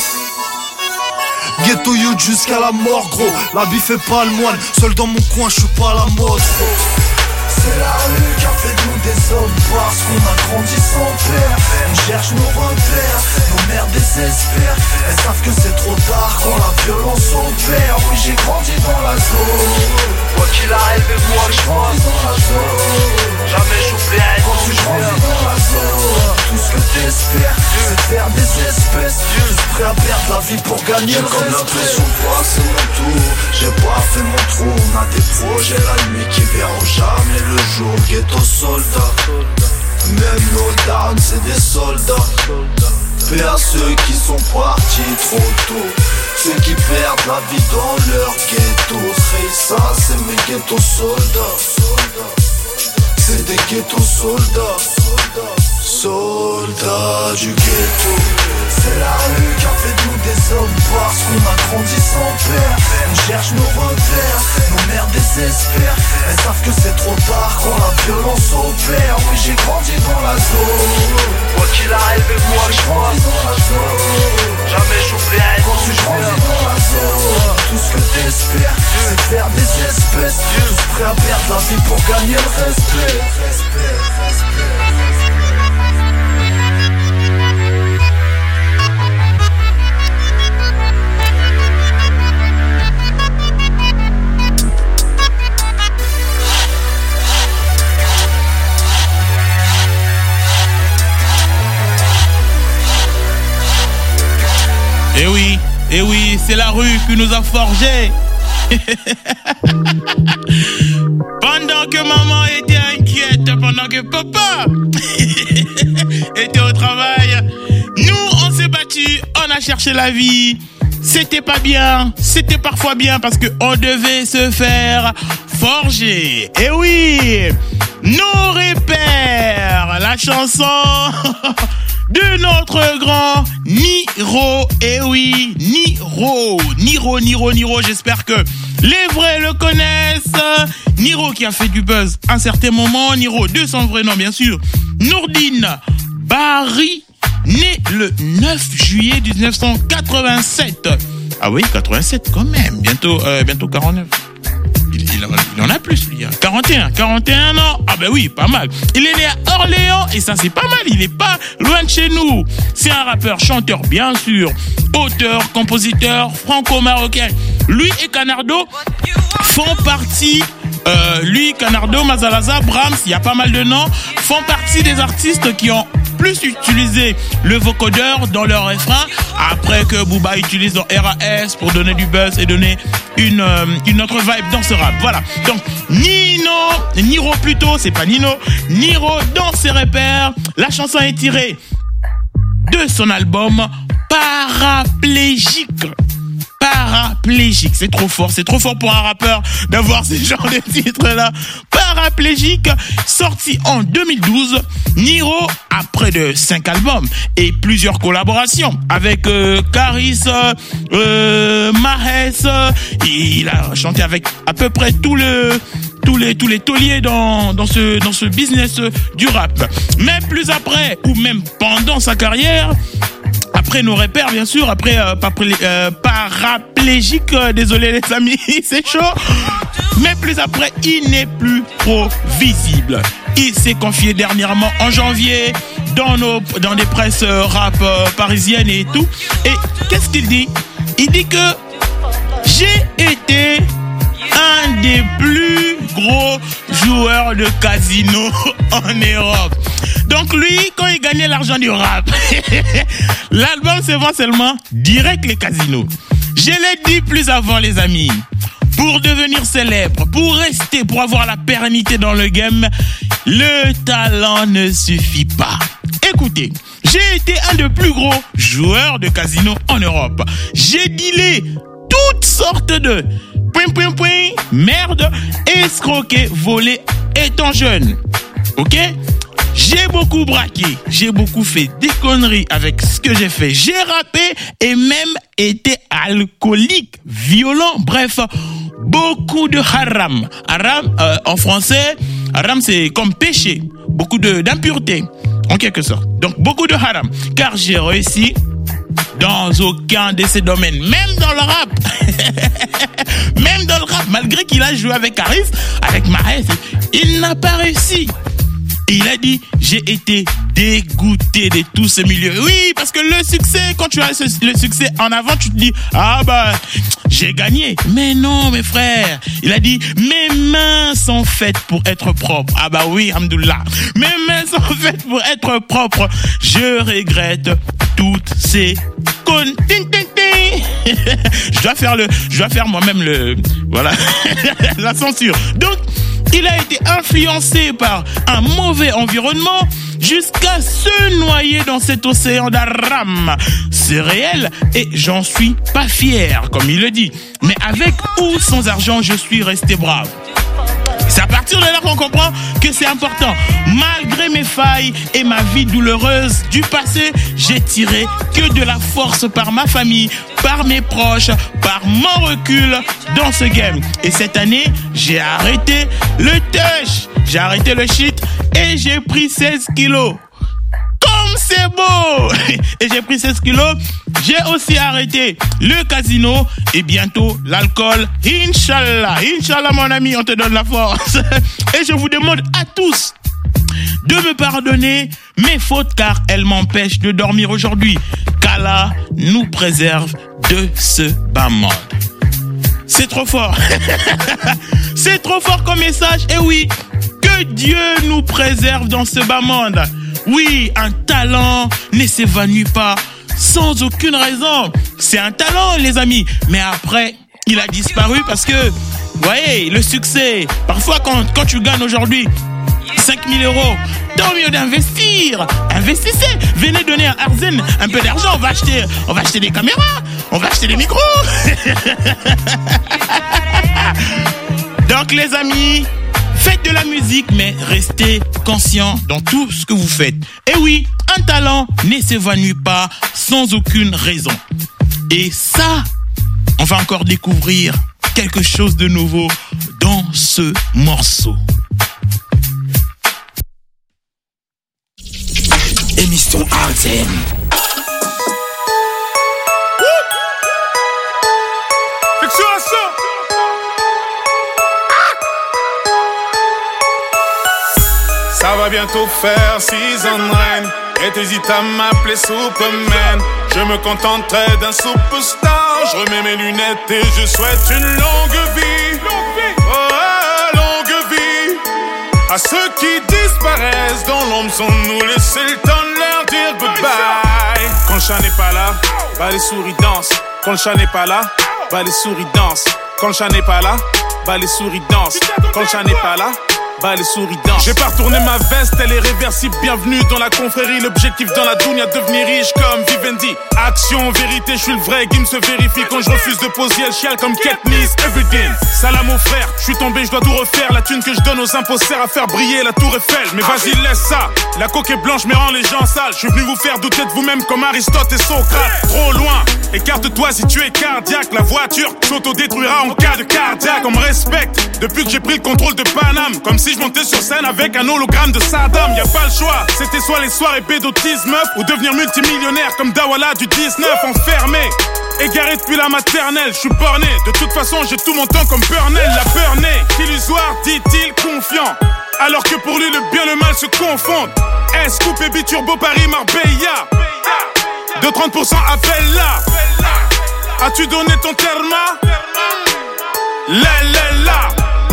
Ghetto youth jusqu'à la mort gros. La bif fait pas le moine. Seul dans mon coin je suis pas la mode gros. C'est la rue qui a fait de nous des hommes parce qu'on a grandi sans père. On cherche nos repères, nos mères désespèrent. Elles savent que c'est trop tard quand la violence opère. Oui j'ai grandi dans la zone. Quoi qu'il arrive et moi je grandis dans la zone. Jamais j'oublierai quand tu grandis dans la zone. Tout ce que t'espères, c'est de faire des espèces. Tous prêts à perdre la vie pour gagner le reste. J'ai comme l'impression de passer mon tour. J'ai pas fait mon trou, on a des projets la nuit qui verront jamais le jour. Ghetto soldat, même nos darons c'est des soldats. Paix à ceux qui sont partis trop tôt, ceux qui perdent la vie dans leur ghetto. Hey, ça c'est mes ghetto soldats. C'est des ghetto soldats. Soldats du ghetto. C'est la rue qui a fait de nous des hommes parce qu'on a grandi sans père. On cherche nos repères, nos mères désespèrent. Elles savent que c'est trop tard quand la violence opère. Oui j'ai grandi dans la zone. Quoi qu'il arrive et moi je grandis dans la zone. Jamais j'oublierai quand tu grandis dans la zone. Tout ce que t'espères, c'est de faire des espèces. Tous prêts à perdre la vie pour gagner le respect. Et oui, c'est la rue qui nous a forgés. Pendant que maman était inquiète, pendant que papa était au travail, nous on s'est battus, on a cherché la vie. C'était pas bien, c'était parfois bien parce que on devait se faire forger. Et oui, nos repères, la chanson de notre grand Niro. Et oui, Niro, j'espère que les vrais le connaissent. Niro qui a fait du buzz à un certain moment. Niro, de son vrai nom bien sûr, Nourdine Barry, né le 9 juillet 1987. Ah oui, 87 quand même, bientôt 49. Il en a plus, lui. 41 ans. Ah ben oui, pas mal. Il est né à Orléans et ça c'est pas mal. Il est pas loin de chez nous. C'est un rappeur, chanteur bien sûr, auteur, compositeur franco-marocain. Lui et Canardo font partie. Lui, Canardo, Mazalaza, Brahms, il y a pas mal de noms, font partie des artistes qui ont plus utilisé le vocodeur dans leur refrain après que Booba utilise dans RAS pour donner du buzz et donner une autre vibe dans ce rap. Voilà. Donc, Niro plutôt, c'est pas Nino, Niro dans ses repères. La chanson est tirée de son album Paraplégique. C'est trop fort pour un rappeur d'avoir ce genre de titres-là. Paraplégique, sorti en 2012, Niro a près de 5 albums et plusieurs collaborations avec Caris, Mahes. Il a chanté avec à peu près tous les tauliers dans ce business du rap. Mais plus après, ou même pendant sa carrière, après nos repères, bien sûr, après paraplégique, désolé les amis, c'est chaud. Mais plus après, il n'est plus trop visible. Il s'est confié dernièrement en janvier dans des presses rap parisiennes et tout. Et qu'est-ce qu'il dit? Il dit que j'ai été un des plus gros joueurs de casino en Europe. Donc lui, quand il gagnait l'argent du rap, l'album se vend seulement direct les casinos. Je l'ai dit plus avant les amis, pour devenir célèbre, pour rester, pour avoir la pérennité dans le game, le talent ne suffit pas. Écoutez, j'ai été un des plus gros joueurs de casino en Europe. J'ai dealé toutes sortes de merde, escroqué, volé étant jeune. Ok? J'ai beaucoup braqué, j'ai beaucoup fait des conneries avec ce que j'ai fait. J'ai rappé et même été alcoolique, violent, bref, beaucoup de haram. Haram, en français, haram c'est comme péché, beaucoup d'impureté, en quelque sorte. Donc beaucoup de haram, car j'ai réussi dans aucun de ces domaines, même dans le rap. Même dans le rap, malgré qu'il a joué avec Caris, avec Mahes, il n'a pas réussi. Et il a dit, j'ai été dégoûté de tout ce milieu. Oui, parce que le succès, quand tu as le succès en avant, tu te dis, ah bah, j'ai gagné. Mais non, mes frères. Il a dit, mes mains sont faites pour être propres. Ah bah oui, hamdoullah. Mes mains sont faites pour être propres. Je regrette toutes ces connes. Je dois faire moi-même la censure. Donc, il a été influencé par un mauvais environnement jusqu'à se noyer dans cet océan d'aram. C'est réel et j'en suis pas fier, comme il le dit. Mais avec ou sans argent, je suis resté brave. C'est à partir de là qu'on comprend que c'est important. Malgré mes failles et ma vie douloureuse du passé, j'ai tiré que de la force par ma famille, par mes proches, par mon recul dans ce game. Et cette année, j'ai arrêté le touch, j'ai arrêté le shit et j'ai pris 16 kilos. Comme c'est beau! Et j'ai pris 16 kilos. J'ai aussi arrêté le casino et bientôt l'alcool. Inch'Allah. Inch'Allah, mon ami, on te donne la force. Et je vous demande à tous de me pardonner mes fautes car elles m'empêchent de dormir aujourd'hui. Qu'Allah nous préserve de ce bas monde. C'est trop fort. C'est trop fort comme message. Et oui, que Dieu nous préserve dans ce bas monde. Oui, un talent ne s'évanouit pas sans aucune raison. c'est un talent, les amis. Mais après, il a disparu parce que, vous voyez, le succès. Parfois, quand tu gagnes aujourd'hui 5 000 €, tant mieux d'investir. Investissez. Venez donner à Arzen un peu d'argent. On va acheter des caméras. On va acheter des micros. Donc, les amis, faites de la musique, mais restez conscients dans tout ce que vous faites. Et oui, un talent ne s'évanouit pas sans aucune raison. Et ça, on va encore découvrir quelque chose de nouveau dans ce morceau. Émission Arzen. Ça va bientôt faire 6 ans de règne et t'hésites à m'appeler Superman. Je me contenterai d'un superstar. Je remets mes lunettes et je souhaite une longue vie. Oh, longue vie. À ceux qui disparaissent dans l'ombre sans nous laisser le temps de leur dire goodbye. Quand le chat n'est pas là, bah les souris dansent. Quand le chat n'est pas là, bah les souris dansent. Quand le chat n'est pas là, bah les souris dansent. Quand le chat n'est pas là, bah les souris dansent. J'ai pas retourné ma veste, elle est réversible. Bienvenue dans la confrérie. L'objectif dans la dounia, devenir riche comme Vivendi. Action, vérité, je suis le vrai. Game se vérifie quand je refuse de poser elle chiale comme Katniss Everdeen. Salam mon frère, je suis tombé, je dois tout refaire. La thune que je donne aux impôts sert à faire briller la tour Eiffel. Mais vas-y, laisse ça. La coque est blanche mais rend les gens sales. Je suis venu vous faire douter de vous-même comme Aristote et Socrate. Trop loin, écarte-toi si tu es cardiaque. La voiture s'autodétruira en cas de cardiaque. On me respecte depuis que j'ai pris le contrôle de Paname. Comme si je montais sur scène avec un hologramme de Saddam. Y'a pas le choix, c'était soit les soirées pédotisme ou devenir multimillionnaire comme Dawala du 19. Enfermé, égaré depuis la maternelle. Je suis borné, de toute façon j'ai tout mon temps comme Burnell. La peur née, illusoire, dit-il confiant. Alors que pour lui le bien et le mal se confondent. S, Coupe, Biturbo, Paris, Marbella. De 30% appelle là. As-tu donné ton terma? La.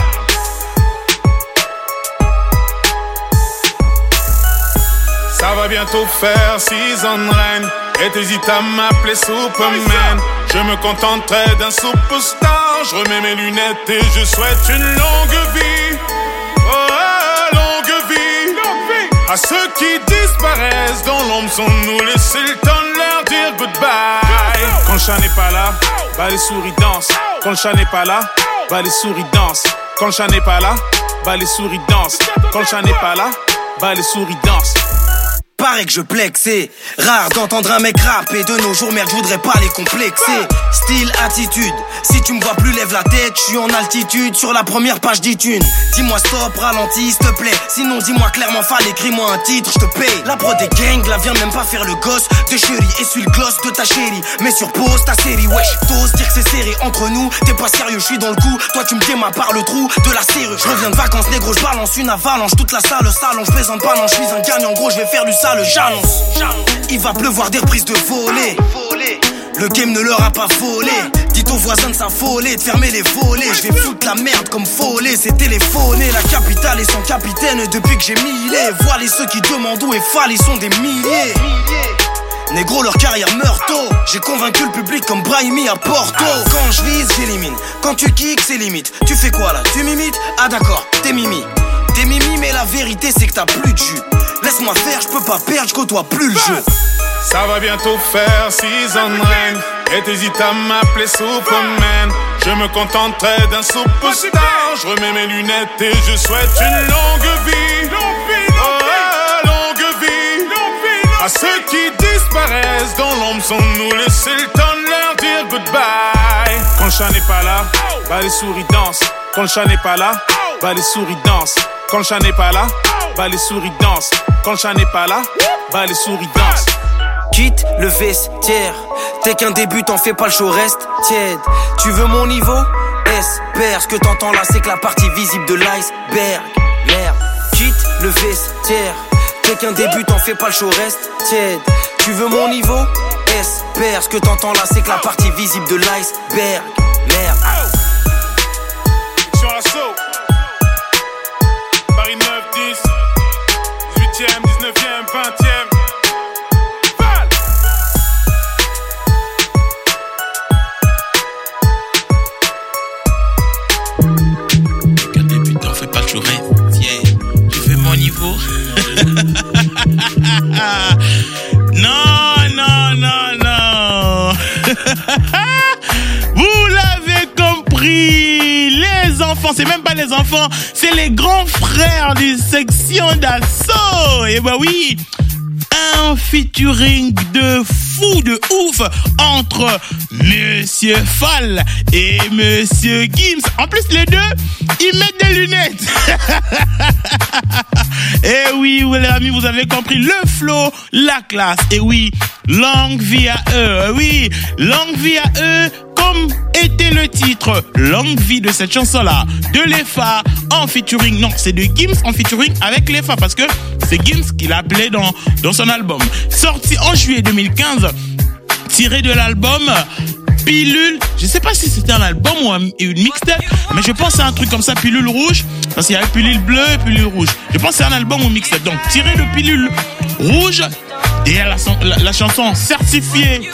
Ça va bientôt faire 6 ans de règne et t'hésites à m'appeler Superman. Je me contenterai d'un superstar. Je remets mes lunettes et je souhaite une longue vie. Oh, longue vie. À ceux qui disparaissent dans l'ombre sans nous laisser le temps de leur dire goodbye. Quand le chat n'est pas là, bah les souris dansent. Quand le chat n'est pas là, bah les souris dansent. Quand le chat n'est pas là, bah les souris dansent. Quand le chat n'est pas là, bah les souris dansent. Paraît que je plexe, c'est rare d'entendre un mec rapper. De nos jours, merde, je voudrais pas les complexer. Style, attitude, si tu me vois plus, lève la tête. Je suis en altitude, sur la première page d'iTunes. Dis-moi stop, ralentis, s'il te plaît. Sinon, dis-moi clairement, fallait, écris-moi un titre, je te paye. La prod est gang, la viens même pas faire le gosse de chérie. Essuie le gloss de ta chérie. Mets sur pause ta série, wesh. T'oses dire que c'est serré entre nous. T'es pas sérieux, je suis dans le coup. Toi, tu me démas par le trou de la serrure. Je reviens de vacances, négro, je balance une avalanche. Toute la salle, salon, je plaisante pas, non, je suis un gagnant. Gros, je vais faire du sale. J'annonce, il va pleuvoir des reprises de volée. Le game ne leur a pas volé. Dites aux voisins de s'affoler, de fermer les volets. Je vais foutre la merde comme Follet. C'est téléphoné, la capitale est son capitaine depuis que j'ai millé. Voilez ceux qui demandent où est Fall, ils sont des milliers. Négro, leur carrière meurt tôt. J'ai convaincu le public comme Brahimi à Porto. Quand je vise, j'élimine. Quand tu kicks, c'est limite. Tu fais quoi là? Tu m'imites? Ah d'accord, t'es mimi. T'es mimi, mais la vérité c'est que t'as plus de jus. Laisse-moi faire, je peux pas perdre, je côtoie plus le jeu. Ça va bientôt faire 6 ans de règne et t'hésites à m'appeler Superman. Je me contenterai d'un superstar. Je remets mes lunettes et je souhaite une longue vie. Oh, longue vie. À ceux qui disparaissent dans l'ombre sans nous laisser le temps de leur dire goodbye. Quand le chat n'est pas là, bah les souris dansent. Quand le chat n'est pas là, bah les souris dansent. Quand le chat n'est pas là, bah les souris dansent. Quand le chat n'est pas là, bah les souris dansent. Quitte le vestiaire. T'es qu'un débutant, fais pas le show, reste tiède. Tu veux mon niveau? Espère. Ce que t'entends là, c'est que la partie visible de l'iceberg. Merde. Quitte le vestiaire. T'es qu'un débutant, fais pas le show, reste tiède. Tu veux mon niveau? Espère. Ce que t'entends là, c'est que la partie visible de l'iceberg. Merde. Sur l'assaut. Paris 9, 10, 18e, 19e, 20e. mon niveau. Non. Vous l'avez compris, les enfants, c'est même pas les enfants, c'est les grands frères du section d'assaut. Et bah oui, un featuring de fou, de ouf, entre Monsieur Fall et Monsieur Gims. En plus, les deux, ils mettent des lunettes. Et oui, les amis, vous avez compris, le flow, la classe. Et oui, longue vie à eux. Oui, longue vie à eux, comme était le titre, longue vie de cette chanson-là, de Lefa en featuring. Non, c'est de Gims en featuring avec Lefa, parce que c'est Gims qui l'a appelé dans son album. Sorti en juillet 2015, tiré de l'album Pilule, je sais pas si c'était un album ou une mixtape, mais je pense à un truc comme ça, Pilule rouge, parce qu'il y avait Pilule bleue et Pilule rouge. Je pense que c'est un album ou mixtape. Donc, tiré de Pilule rouge, et la chanson certifiée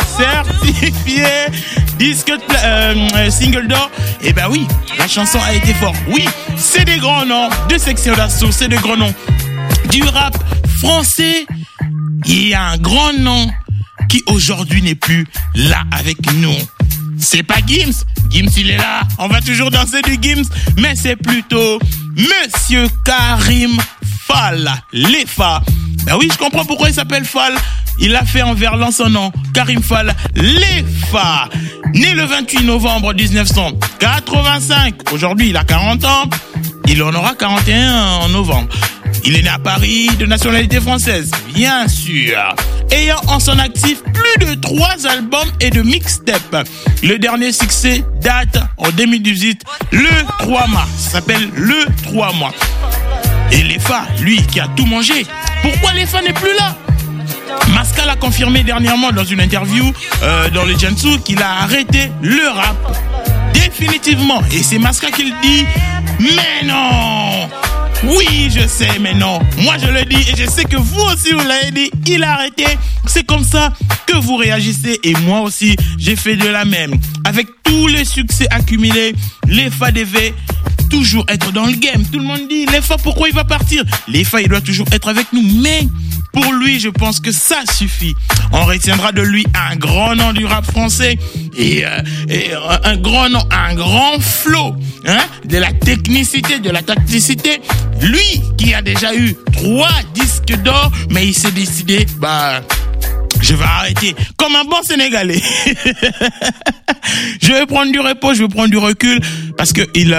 disque single d'or. Et ben oui, la chanson a été forte. Oui, c'est des grands noms de section d'assaut, c'est des grands noms du rap français. Il y a un grand nom qui aujourd'hui n'est plus là avec nous. C'est pas Gims. Gims, il est là. On va toujours danser du Gims. Mais c'est plutôt Monsieur Karim Fall, Lefa. Ben oui, je comprends pourquoi il s'appelle Fall. Il a fait en verlan son nom. Karim Fall, Lefa. Né le 28 novembre 1985. Aujourd'hui, il a 40 ans. Il en aura 41 en novembre. Il est né à Paris, de nationalité française, bien sûr. Ayant en son actif plus de 3 albums et de mixtapes. Le dernier succès date en 2018, le 3 mars. Ça s'appelle le 3 mois. Et Lefa, lui, qui a tout mangé. Pourquoi Lefa n'est plus là? Maska l'a confirmé dernièrement dans une interview dans le Jansu qu'il a arrêté le rap. Définitivement. Et c'est Maska qui le dit. Mais non! Oui, je sais, mais non. Moi, je le dis et je sais que vous aussi, vous l'avez dit. Il a arrêté. C'est comme ça que vous réagissez. Et moi aussi, j'ai fait de la même. Avec tous les succès accumulés, Lefa devait toujours être dans le game. Tout le monde dit, Lefa, pourquoi il va partir? Lefa, il doit toujours être avec nous. Mais pour lui, je pense que ça suffit. On retiendra de lui un grand nom du rap français et un grand nom, un grand flow, hein, de la technicité, de la tacticité. Lui qui a déjà eu 3 disques d'or, mais il s'est décidé, je vais arrêter. Comme un bon Sénégalais. Je vais prendre du repos, je vais prendre du recul, parce que il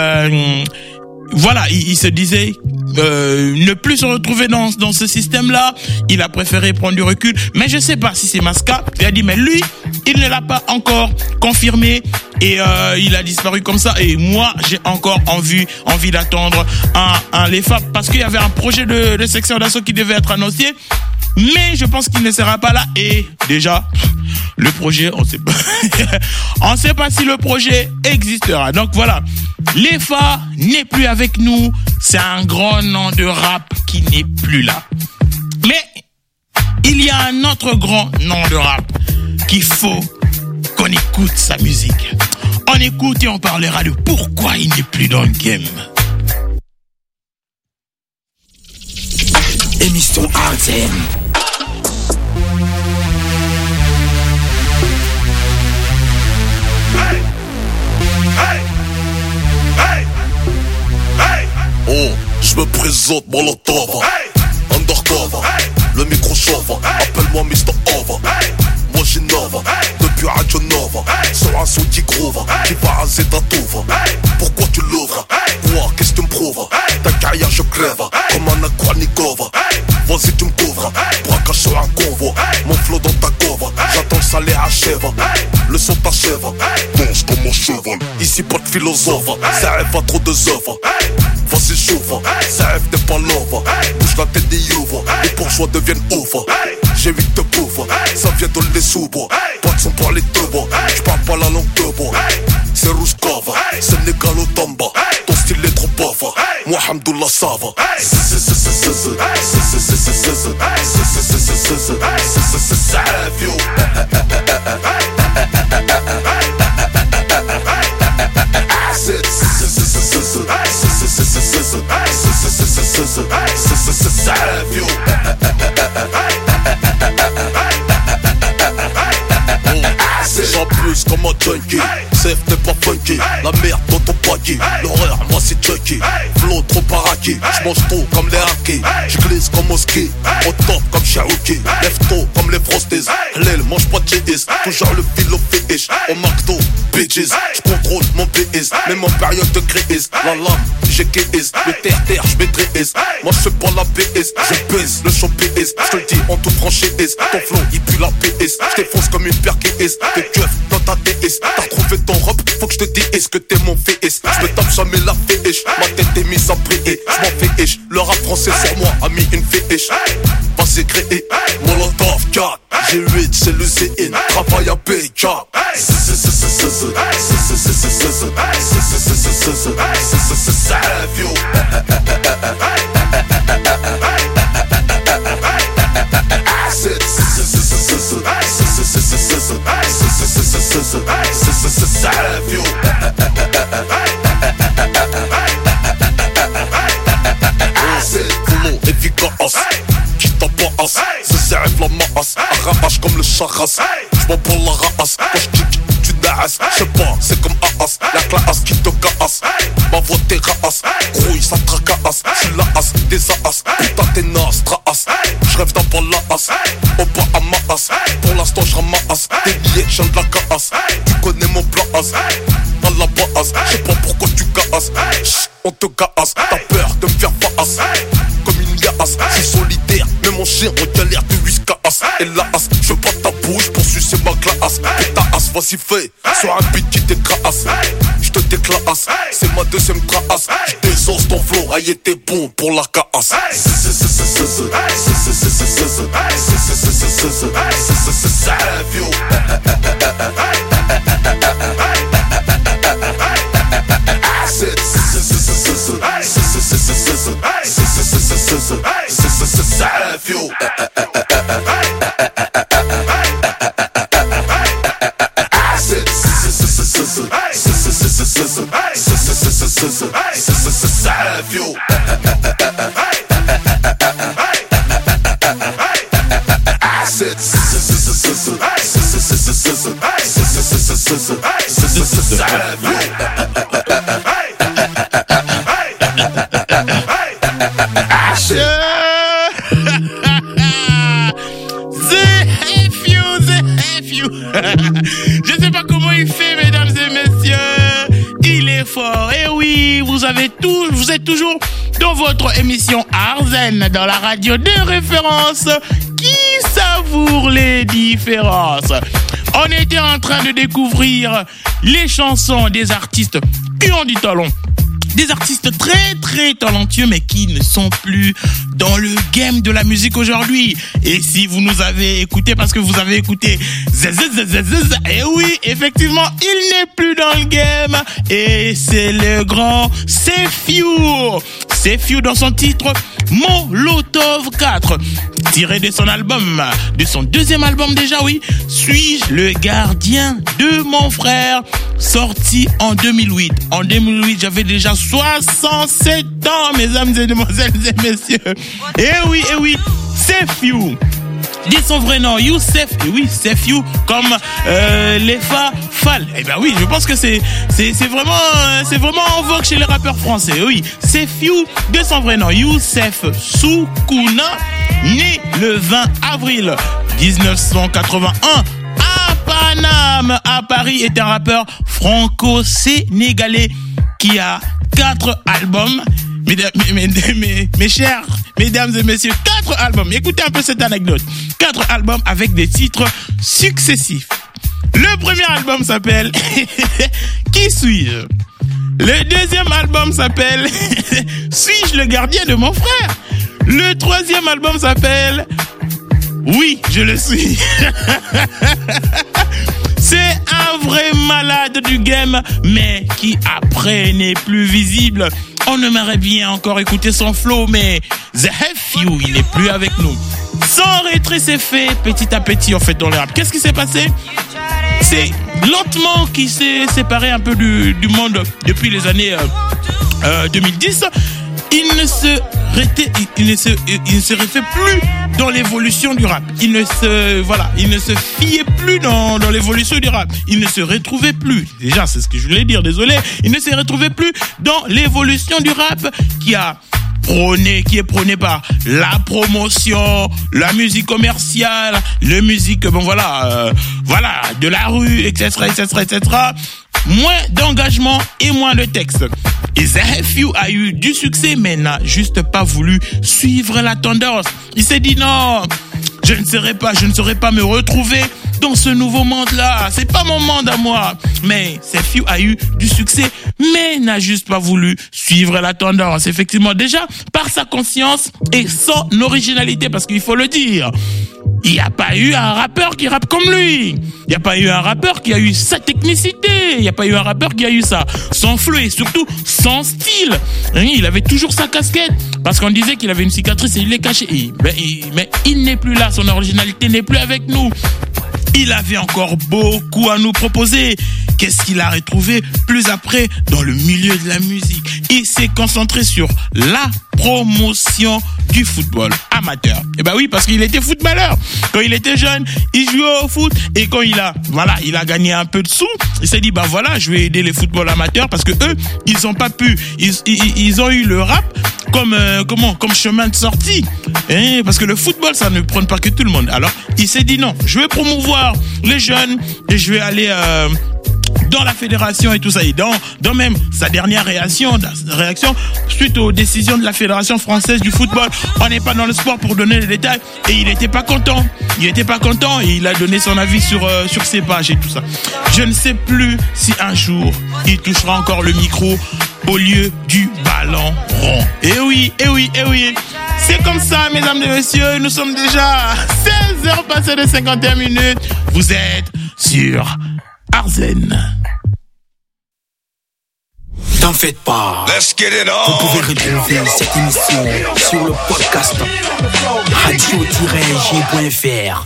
se disait ne plus se retrouver dans ce système-là. Il a préféré prendre du recul. Mais je sais pas si c'est Maska. Il a dit, mais lui, il ne l'a pas encore confirmé. Et il a disparu comme ça. Et moi, j'ai encore envie d'attendre un Lefa. Parce qu'il y avait un projet de section d'assaut qui devait être annoncé. Mais je pense qu'il ne sera pas là. Et déjà, le projet, on sait pas. On sait pas si le projet existera. Donc voilà. Lefa n'est plus avec nous. C'est un grand nom de rap qui n'est plus là. Mais il y a un autre grand nom de rap qu'il faut qu'on écoute sa musique. On écoute et on parlera de pourquoi il n'est plus dans le game. Émission Arzen. Oh, je me présente Molotov, Undercover, le micro chauffe, appelle-moi Mr. Over. Moi j'innove, depuis Radio Nova, sur un son qui groove, qui va raser ta touve. Pourquoi tu l'ouvres? Quoi, qu'est-ce que tu me prouves? Ta carrière je crève, comme un Akwanikova. Vas-y tu me couvres, braquage sur un convoi. Mon flow dans ta cover, j'attends le salaire achève. Le son t'achève, danse comme mon cheval. Ici pas de philosophe, ça rêve à trop de œuvres. Vas-y chauffe, ça rêve n'est pas l'ouvre. Bouge la tête des ouvres, les bourgeois deviennent ouvres. J'ai 8 de pauvres, ça vient de les soubres. Pas de son pour les teubres, j'parle pas la langue de bois. C'est Rouskova, Sénégal au Tamba. Ton style est trop pauvre, moi Hamdoullah ça va. Ça rêve yo. J'en plus comme un junkie, safe t'es pas funky. La merde dans ton paquet, l'horreur moi c'est Chucky. Flow trop paraki, j'mange tôt comme les hackers. J'glisse comme au ski, au top comme Cherokee. Lève tôt comme les frosties, l'aile mange pas de GS. Toujours le filo fish, au McDo, bitches. J'contrôle mon PS, même en période de crise. La lame, j'ai KS, le terre-terre j'maîtrise. Moi j'fais pas la PS, je baisse le show PS. J'te dis en toute franchise, ton flow il pue la PS. J't'effonce comme une paire KS. T'es keuf dans ta TS, t'as retrouvé ton robe, faut que je te dise que t'es mon fils. Je me tape jamais la fiche, ma tête est mise à prier. Je m'en fais ish, le rap français sur moi a mis une fiche. Pas créé, Molotov 4, G8 c'est le CN, travail à PK. Flow efficace, qui t'abasse, c'est la masse, arrache comme le charras. J'm'en prends la race, quand j'kick, tu naasses. J'sais pas, c'est comme Aas, la classe qui te casse. Ma voix t'es raas, grouille ça tracasse. J'suis la as, des as, putain t'es naze, traas. J'rêve d'avoir la as, au bas à ma as. Pour l'instant j'ramasse, des billets j'viens de la casse. Tu connais mon plan as, à la base. J'sais pas pourquoi tu casses, on te casse. T'as peur de me faire face, comme une liasse. J'suis solitaire, mais mon chien en galère de whiskas. Et la as, j'veux pas ta bouche pour sucer ma glace. Et ta as, vas-y fais, sur un beat qui t'écrase. J'te déclasse, c'est ma deuxième trace. J'désose ton flow, aïe t'es bon pour la casse. Je sais pas comment il fait, mesdames et messieurs. Il est fort. Et oui, vous êtes toujours dans votre émission Arzen, dans la radio de référence qui savoure les différences. On était en train de découvrir les chansons des artistes qui ont du talent. Des artistes très très talentueux mais qui ne sont plus dans le game de la musique aujourd'hui. Et si vous nous avez écouté parce que vous avez écouté et oui, effectivement, il n'est plus dans le game et c'est le grand Sefiu. Sefiu dans son titre Molotov 4, tiré de son album, de son deuxième album déjà, oui, Suis-je le gardien de mon frère, sorti en 2008. En 2008, j'avais déjà 67 ans, mesdames et demoiselles et messieurs. Et oui, Sefiu. Dit son vrai nom, Youssef. Et oui, Sefiu, comme Lefa Fall. Eh ben oui, je pense que c'est vraiment en vogue chez les rappeurs français. Oui, Sefiu, de son vrai nom, Youssef Soukouna, né le 20 avril 1981 à Paname, à Paris, est un rappeur franco-sénégalais qui a 4 albums. Mes chers mesdames et messieurs, 4 albums. Écoutez un peu cette anecdote. 4 albums avec des titres successifs. Le premier album s'appelle Qui suis-je? Le deuxième album s'appelle Suis-je le gardien de mon frère? Le troisième album s'appelle Oui, je le suis. C'est un vrai malade du game, mais qui après n'est plus visible. On aimerait bien encore écouter son flow, mais The Sefiu, il n'est plus avec nous. Son retrait s'est fait petit à petit en fait dans le rap. Qu'est-ce qui s'est passé? C'est lentement qu'il s'est séparé un peu du monde depuis les années 2010. il ne se refait plus dans l'évolution du rap. Il ne se fiait plus dans l'évolution du rap. Il ne se retrouvait plus. Déjà, c'est ce que je voulais dire, désolé. Il ne se retrouvait plus dans l'évolution du rap qui est prôné par la promotion, la musique commerciale, la musique, de la rue, etc. Moins d'engagement et moins de texte. Et Zahefiu a eu du succès, mais n'a juste pas voulu suivre la tendance. Il s'est dit non, je ne saurais pas me retrouver dans ce nouveau monde-là. C'est pas mon monde à moi. Mais Zahefiu a eu du succès, mais n'a juste pas voulu suivre la tendance. Effectivement, déjà, par sa conscience et son originalité, parce qu'il faut le dire, il n'y a pas eu un rappeur qui rappe comme lui. Il n'y a pas eu un rappeur qui a eu sa technicité. Il n'y a pas eu un rappeur qui a eu ça. Son flow et surtout son style. Il avait toujours sa casquette. Parce qu'on disait qu'il avait une cicatrice et il l'est caché. Mais il n'est plus là. Son originalité n'est plus avec nous. Il avait encore beaucoup à nous proposer. Qu'est-ce qu'il a retrouvé plus après dans le milieu de la musique? Il s'est concentré sur la promotion du football amateur. Et oui, parce qu'il était footballeur. Quand il était jeune, il jouait au foot et quand il a gagné un peu de sous, il s'est dit je vais aider les footballs amateurs parce que eux, ils ont pas pu, ils ont eu le rap comme chemin de sortie. Parce que le football, ça ne prend pas que tout le monde. Alors, il s'est dit non, je vais promouvoir les jeunes et je vais aller dans la fédération et tout ça. Et dans même sa dernière réaction suite aux décisions de la Fédération française du football. On n'est pas dans le sport pour donner les détails. Et il n'était pas content. Et il a donné son avis sur ses pages et tout ça. Je ne sais plus si un jour il touchera encore le micro au lieu du ballon rond. Eh oui. C'est comme ça, mesdames et messieurs. Nous sommes déjà 16h passées de 51 minutes. Vous êtes sur Arzen. T'en faites pas. Let's get it on. Vous pouvez retrouver cette émission sur le podcast radio-g.fr.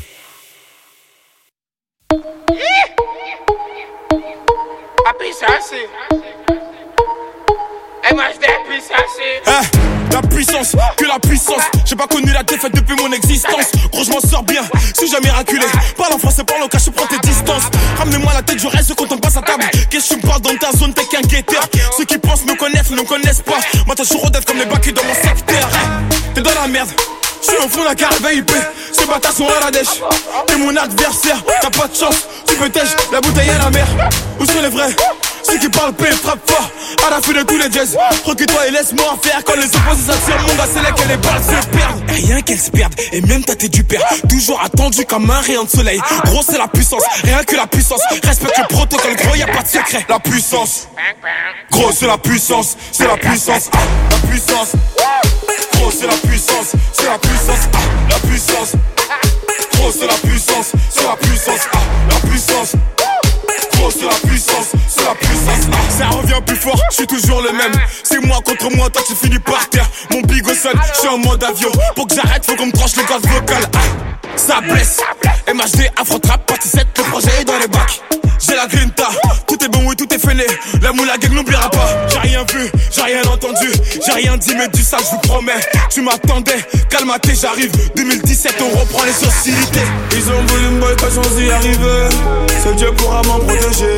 La puissance, que la puissance. J'ai pas connu la défaite depuis mon existence. Gros, je m'en sors bien, si j'ai miraculé. Parle en français, parle en cash, prends tes distances. Ramenez-moi la tête, je reste quand on passe à table. Qu'est-ce que tu me parles dans ta zone, t'es qu'un guetteur. Ceux qui pensent me connaissent, ne me connaissent pas. Moi, t'as toujours d'être comme les bacs dans mon secteur. T'es dans la merde. Je suis au fond de la carrière VIP. Ces bâtards sont à la dèche. T'es mon adversaire, t'as pas de chance. Tu peux tèche, la bouteille à la mer. Où sont les vrais? Ceux qui parlent paix, frappe fort. À la fin de tous les jazz. Recule-toi et laisse-moi en faire. Quand les opposés s'attirent, mon gars, c'est là que les balles se perdent. Rien qu'elles se perdent, et même ta tête du père. Toujours attendu comme un rayon de soleil. Gros, c'est la puissance, rien que la puissance. Respecte le protocole, gros, y'a pas de secret. La puissance, gros, c'est la puissance. C'est la puissance, la puissance. Gros, c'est la puissance, c'est la puissance, la puissance. Gros, c'est la puissance, c'est la puissance, la puissance. Gros, c'est la puissance, c'est la puissance. Ça revient plus fort, je suis toujours le même. C'est moi contre moi, toi tu finis par terre. Mon big au sol, je suis en mode avion. Pour que j'arrête, faut qu'on me tranche les cordes vocales. Ça blesse, MHD, Afro-Trap, partie 7, le projet est dans les bacs. J'ai la grinta, tout est bon, oui, tout est fêlé. La moula gang n'oubliera pas. J'ai rien vu, j'ai rien entendu, j'ai rien dit, mais du sale, je vous promets. Tu m'attendais, calme-toi, j'arrive. 2017, on reprend les hostilités. Ils ont voulu me boy, pas chance d'y arriver. Seul Dieu pourra m'en protéger.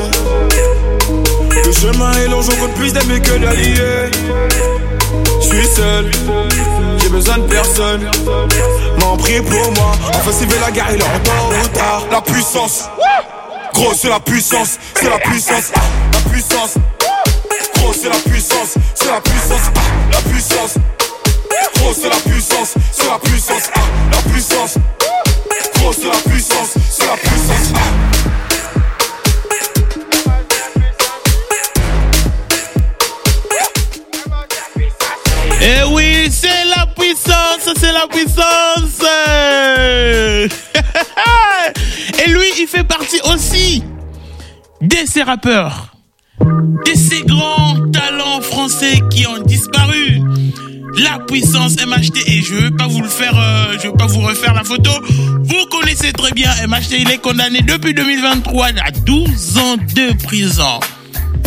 Le chemin est long, j'en compte plus d'amis que d'alliés. Je suis seul, j'ai besoin de personne. M'en prie pour moi, enfin s'il veut la guerre, il est tôt ou tard. La puissance, gros c'est la puissance, c'est la puissance, la puissance. Gros c'est la puissance, c'est la puissance, la puissance. Gros c'est la puissance, c'est la puissance, la puissance. Gros c'est la puissance, c'est la puissance. Eh oui, c'est la puissance, c'est la puissance. Et lui, il fait partie aussi de ces rappeurs, de ces grands talents français qui ont disparu. La puissance MHD, et je veux pas vous refaire la photo. Vous connaissez très bien MHD, il est condamné depuis 2023 à 12 ans de prison.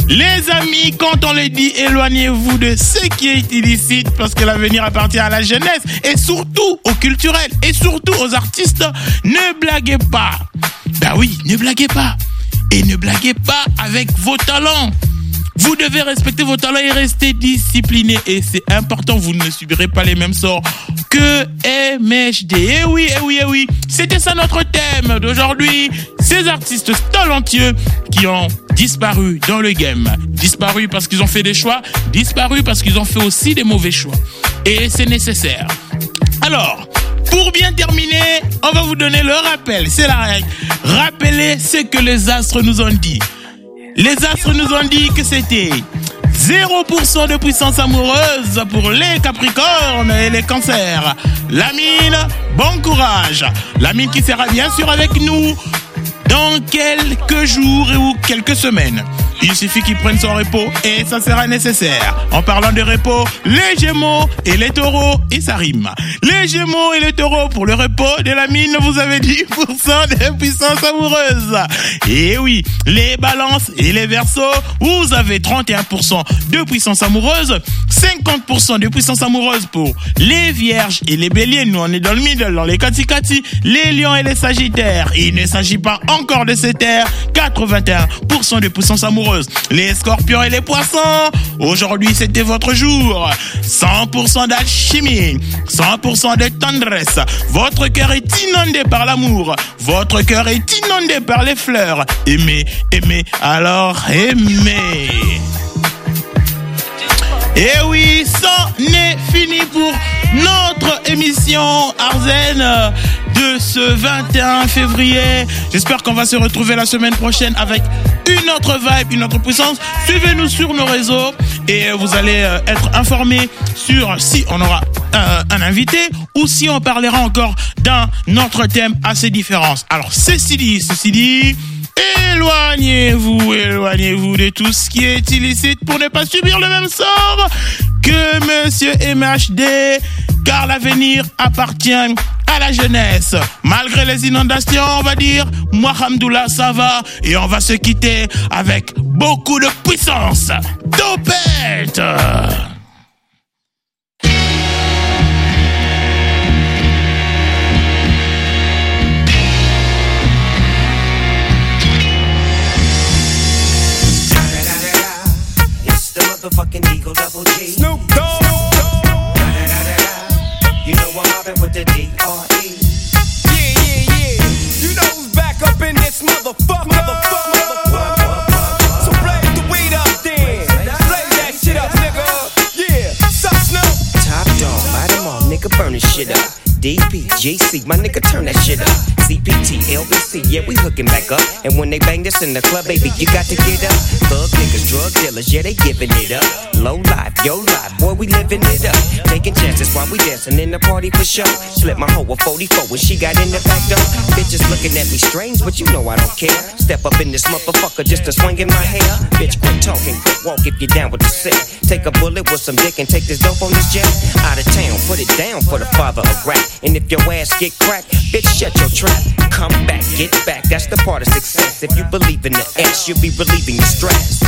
Les amis, quand on les dit, éloignez-vous de ce qui est illicite parce que l'avenir appartient à la jeunesse et surtout aux culturels et surtout aux artistes. Ne blaguez pas. Ben oui, ne blaguez pas. Et ne blaguez pas avec vos talents. Vous devez respecter vos talents et rester discipliné. Et c'est important, vous ne subirez pas les mêmes sorts que MHD. Eh oui, eh oui, eh oui. C'était ça notre thème d'aujourd'hui. Ces artistes talentueux qui ont disparu dans le game. Disparu parce qu'ils ont fait des choix. Disparu parce qu'ils ont fait aussi des mauvais choix. Et c'est nécessaire. Alors, pour bien terminer, on va vous donner le rappel. C'est la règle. Rappelez ce que les astres nous ont dit. Les astres nous ont dit que c'était 0% de puissance amoureuse pour les Capricornes et les Cancers. La mine, bon courage. La mine qui sera bien sûr avec nous dans quelques jours ou quelques semaines. Il suffit qu'ils prennent son repos et ça sera nécessaire. En parlant de repos, les Gémeaux et les Taureaux, et ça rime. Les Gémeaux et les Taureaux, pour le repos de la mine, vous avez 10% de puissance amoureuse. Et oui, les Balances et les Verseaux, vous avez 31% de puissance amoureuse, 50% de puissance amoureuse pour les Vierges et les Béliers. Nous, on est dans le middle, dans les Kati-Kati, les Lions et les Sagittaires. Il ne s'agit pas encore de ces terres, 81% de puissance amoureuse. Les Scorpions et les Poissons, aujourd'hui c'était votre jour. 100% d'alchimie, 100% de tendresse. Votre cœur est inondé par l'amour. Votre cœur est inondé par les fleurs. Aimez, aimez, alors aimez. Et oui, c'en est fini pour notre émission Arzen de ce 21 février. J'espère qu'on va se retrouver la semaine prochaine avec une autre vibe, une autre puissance. Suivez-nous sur nos réseaux et vous allez être informés sur si on aura un invité ou si on parlera encore d'un autre thème assez différent. Alors, ceci dit, éloignez-vous de tout ce qui est illicite pour ne pas subir le même sort que Monsieur MHD, car l'avenir appartient à la jeunesse. Malgré les inondations, on va dire, Alhamdoulilah, ça va, et on va se quitter avec beaucoup de puissance. Topette! Motherfucking Eagle Double G. Snoop Dogg. You know I'm mobbing with the D.R.E. Yeah. You know who's back up in this motherfucker. So blaze the weed up then. Blaze that shit up, nigga. Yeah. Sup, Snoop? Top dog, light 'em all, nigga, burn this shit up. DPGC, my nigga, turn that shit up. CPT, LBC, yeah, we hooking back up. And when they bang this in the club, baby, you got to get up. Thug niggas, drug dealers, yeah, they giving it up. Low life, yo life, boy, we living it up. Taking chances while we dancing in the party for show. Slip my hoe a 44 when she got in the back door. Bitches looking at me strange, but you know I don't care. Step up in this motherfucker just to swing in my hair. Bitch, quit talking, quit walk if you're down with the set. Take a bullet with some dick and take this dope on this jet. Out of town, put it down for the father of rap. And if your ass get cracked, bitch, shut your trap. Come back, get back, that's the part of success. If you believe in the S, you'll be relieving your stress.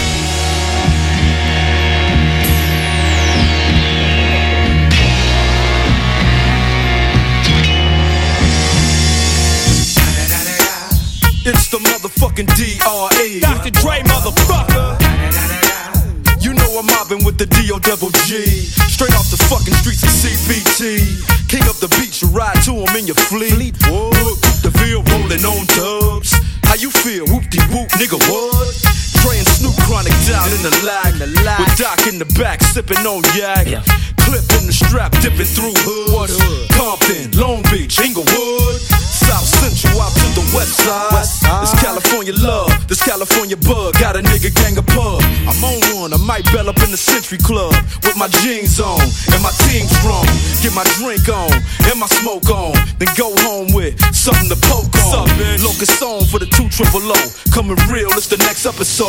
It's the motherfucking D.R.E. Dr. Dre, motherfucker. You know I'm mobbing with the D.O.Double-G. Straight off the fucking streets of CPT. King of the beach, you ride to him in your fleet. Whoop, the Ville rolling on dubs. How you feel? Whoop-de-whoop, nigga, what? Dre and Snoop Chronic down in the lag. With Doc in the back, sipping on yak. Clip in the strap, dipping through hood. Compton, Long Beach, Inglewood. South Central out to the west side. This California love, this California bug. Got a nigga gang of pub. I'm on one, I might bell up in the Century Club. With my jeans on, and my team strong. Get my drink on, and my smoke on. Then go home with something to poke on. Locust on for the 200. Coming real, it's the next episode.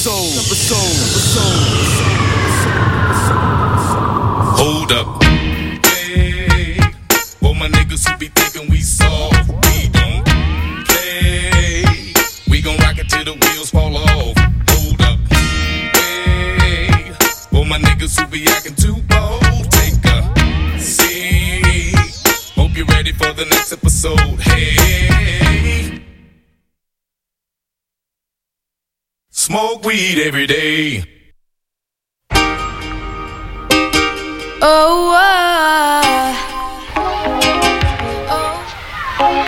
Hold up. Hey, for my niggas who be thinking we soft, we don't play. We gon' rock it till the wheels fall off. Hold up. the next episode. Hey, smoke weed every day. Oh,